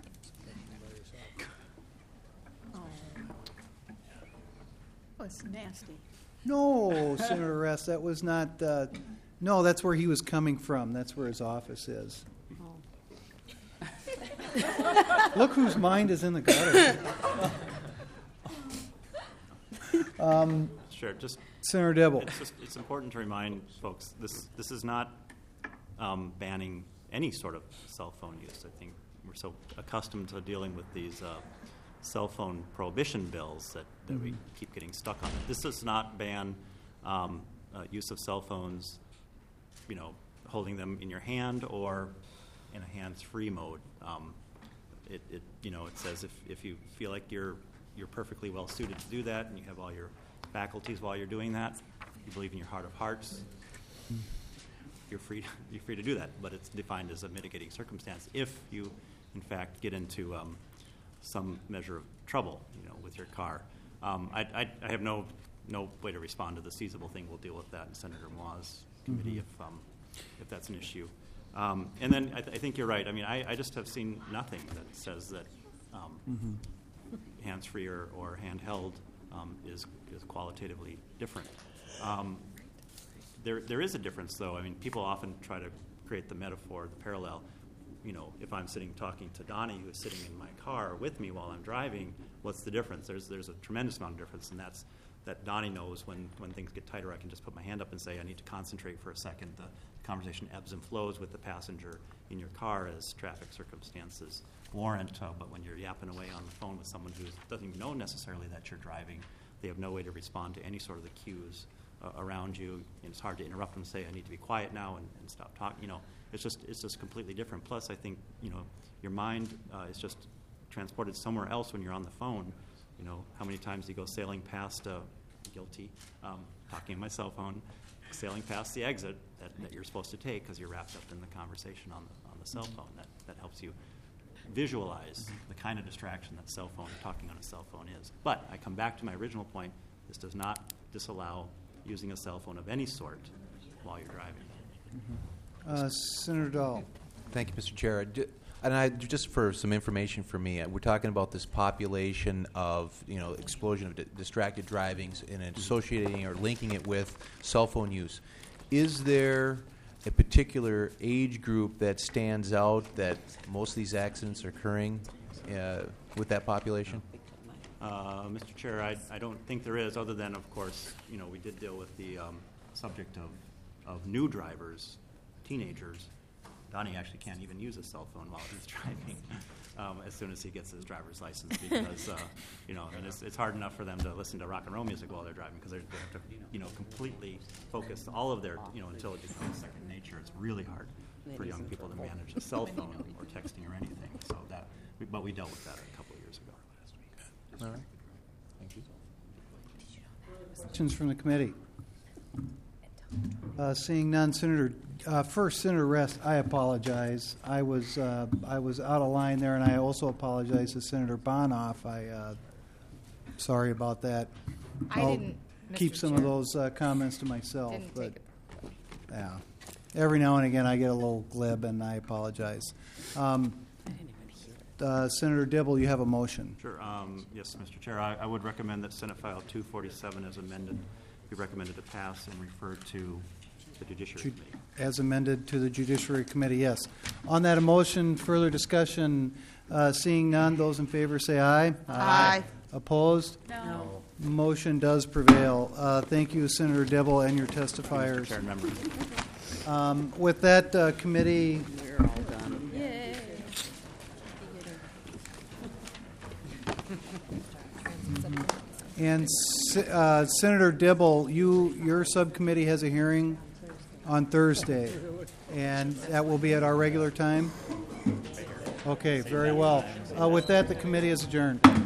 Oh, it's nasty. No, Senator Rest, that was not. Uh, no, that's where he was coming from. That's where his office is. Look whose mind is in the gutter. um, Sure, just Senator Dibble. It's, just, it's important to remind folks this this is not um, banning any sort of cell phone use. I think we're so accustomed to dealing with these uh, cell phone prohibition bills that, that mm-hmm. we keep getting stuck on. This does not ban um, uh, use of cell phones, you know, holding them in your hand or in a hands-free mode. Um, it, it you know it says if, if you feel like you're you're perfectly well suited to do that and you have all your faculties while you're doing that, you believe in your heart of hearts, you're free you're free to do that. But it's defined as a mitigating circumstance if you, in fact, get into um, some measure of trouble, you know, with your car. Um, I, I, I have no no way to respond to the seizable thing. We'll deal with that in Senator Moi's committee Mm-hmm. if um, if that's an issue. Um, and then I, th- I think you're right. I mean, I, I just have seen nothing that says that um, Mm-hmm. hands-free or, or handheld um, is is qualitatively different. Um, there there is a difference, though. I mean, people often try to create the metaphor, the parallel. You know, if I'm sitting talking to Donnie, who is sitting in my car with me while I'm driving, what's the difference? There's there's a tremendous amount of difference, and that's that Donnie knows when, when things get tighter, I can just put my hand up and say, I need to concentrate for a second. The conversation ebbs and flows with the passenger in your car as traffic circumstances warrant, uh, but when you're yapping away on the phone with someone who doesn't even know necessarily that you're driving, they have no way to respond to any sort of the cues uh, around you, and it's hard to interrupt them and say, I need to be quiet now and, and stop talking. You know, it's just it's just completely different. Plus, I think, you know, your mind uh, is just transported somewhere else when you're on the phone. You know, how many times do you go sailing past, uh, guilty, um, talking on my cell phone, sailing past the exit that, that you're supposed to take because you're wrapped up in the conversation on the, on the cell phone. That, that helps you visualize the kind of distraction that cell phone, talking on a cell phone is. But I come back to my original point. This does not disallow using a cell phone of any sort while you're driving. Uh, Senator Dahl. Thank you, Mister Chair. I, do, And I, just for some information for me, we're talking about this population of, you know, explosion of di- distracted drivings and associating or linking it with cell phone use. Is there a particular age group that stands out that most of these accidents are occurring uh, with that population? Uh, Mister Chair, I, I don't think there is, other than, of course, you know, we did deal with the um, subject of, of new drivers, teenagers. Donnie actually can't even use a cell phone while he's driving um, as soon as he gets his driver's license because, uh, you know, and it's, it's hard enough for them to listen to rock and roll music while they're driving because they have to, you know, completely focus all of their, you know, until it becomes second nature. It's really hard for young people to manage a cell phone or texting or anything. So that, but we dealt with that a couple of years ago. All right. Thank you. Questions from the committee? Uh, seeing none, Senator, uh, first, Senator Rest, I apologize. I was uh, I was out of line there, and I also apologize to Senator Bonoff. I uh, sorry about that. I I'll didn't, keep Mister some Chair. of those uh, comments to myself. Didn't but take it. yeah, every now and again I get a little glib, and I apologize. Um, uh, Senator Dibble, you have a motion. Sure. Um, yes, Mister Chair. I, I would recommend that Senate File two forty-seven as amended be recommended to pass and refer to the Judiciary Ju- Committee. As amended to the Judiciary Committee, yes. On that motion, further discussion, uh, seeing none, those in favor say aye. Aye. Opposed? No. Motion does prevail. Uh, Thank you, Senator Dibble, and your testifiers. Mister Chair and members. Um, With that, uh, committee, We're all done. Yay. and Se- uh, Senator Dibble, you, your subcommittee has a hearing on Thursday, and that will be at our regular time? Okay, very well. Uh, With that, the committee is adjourned.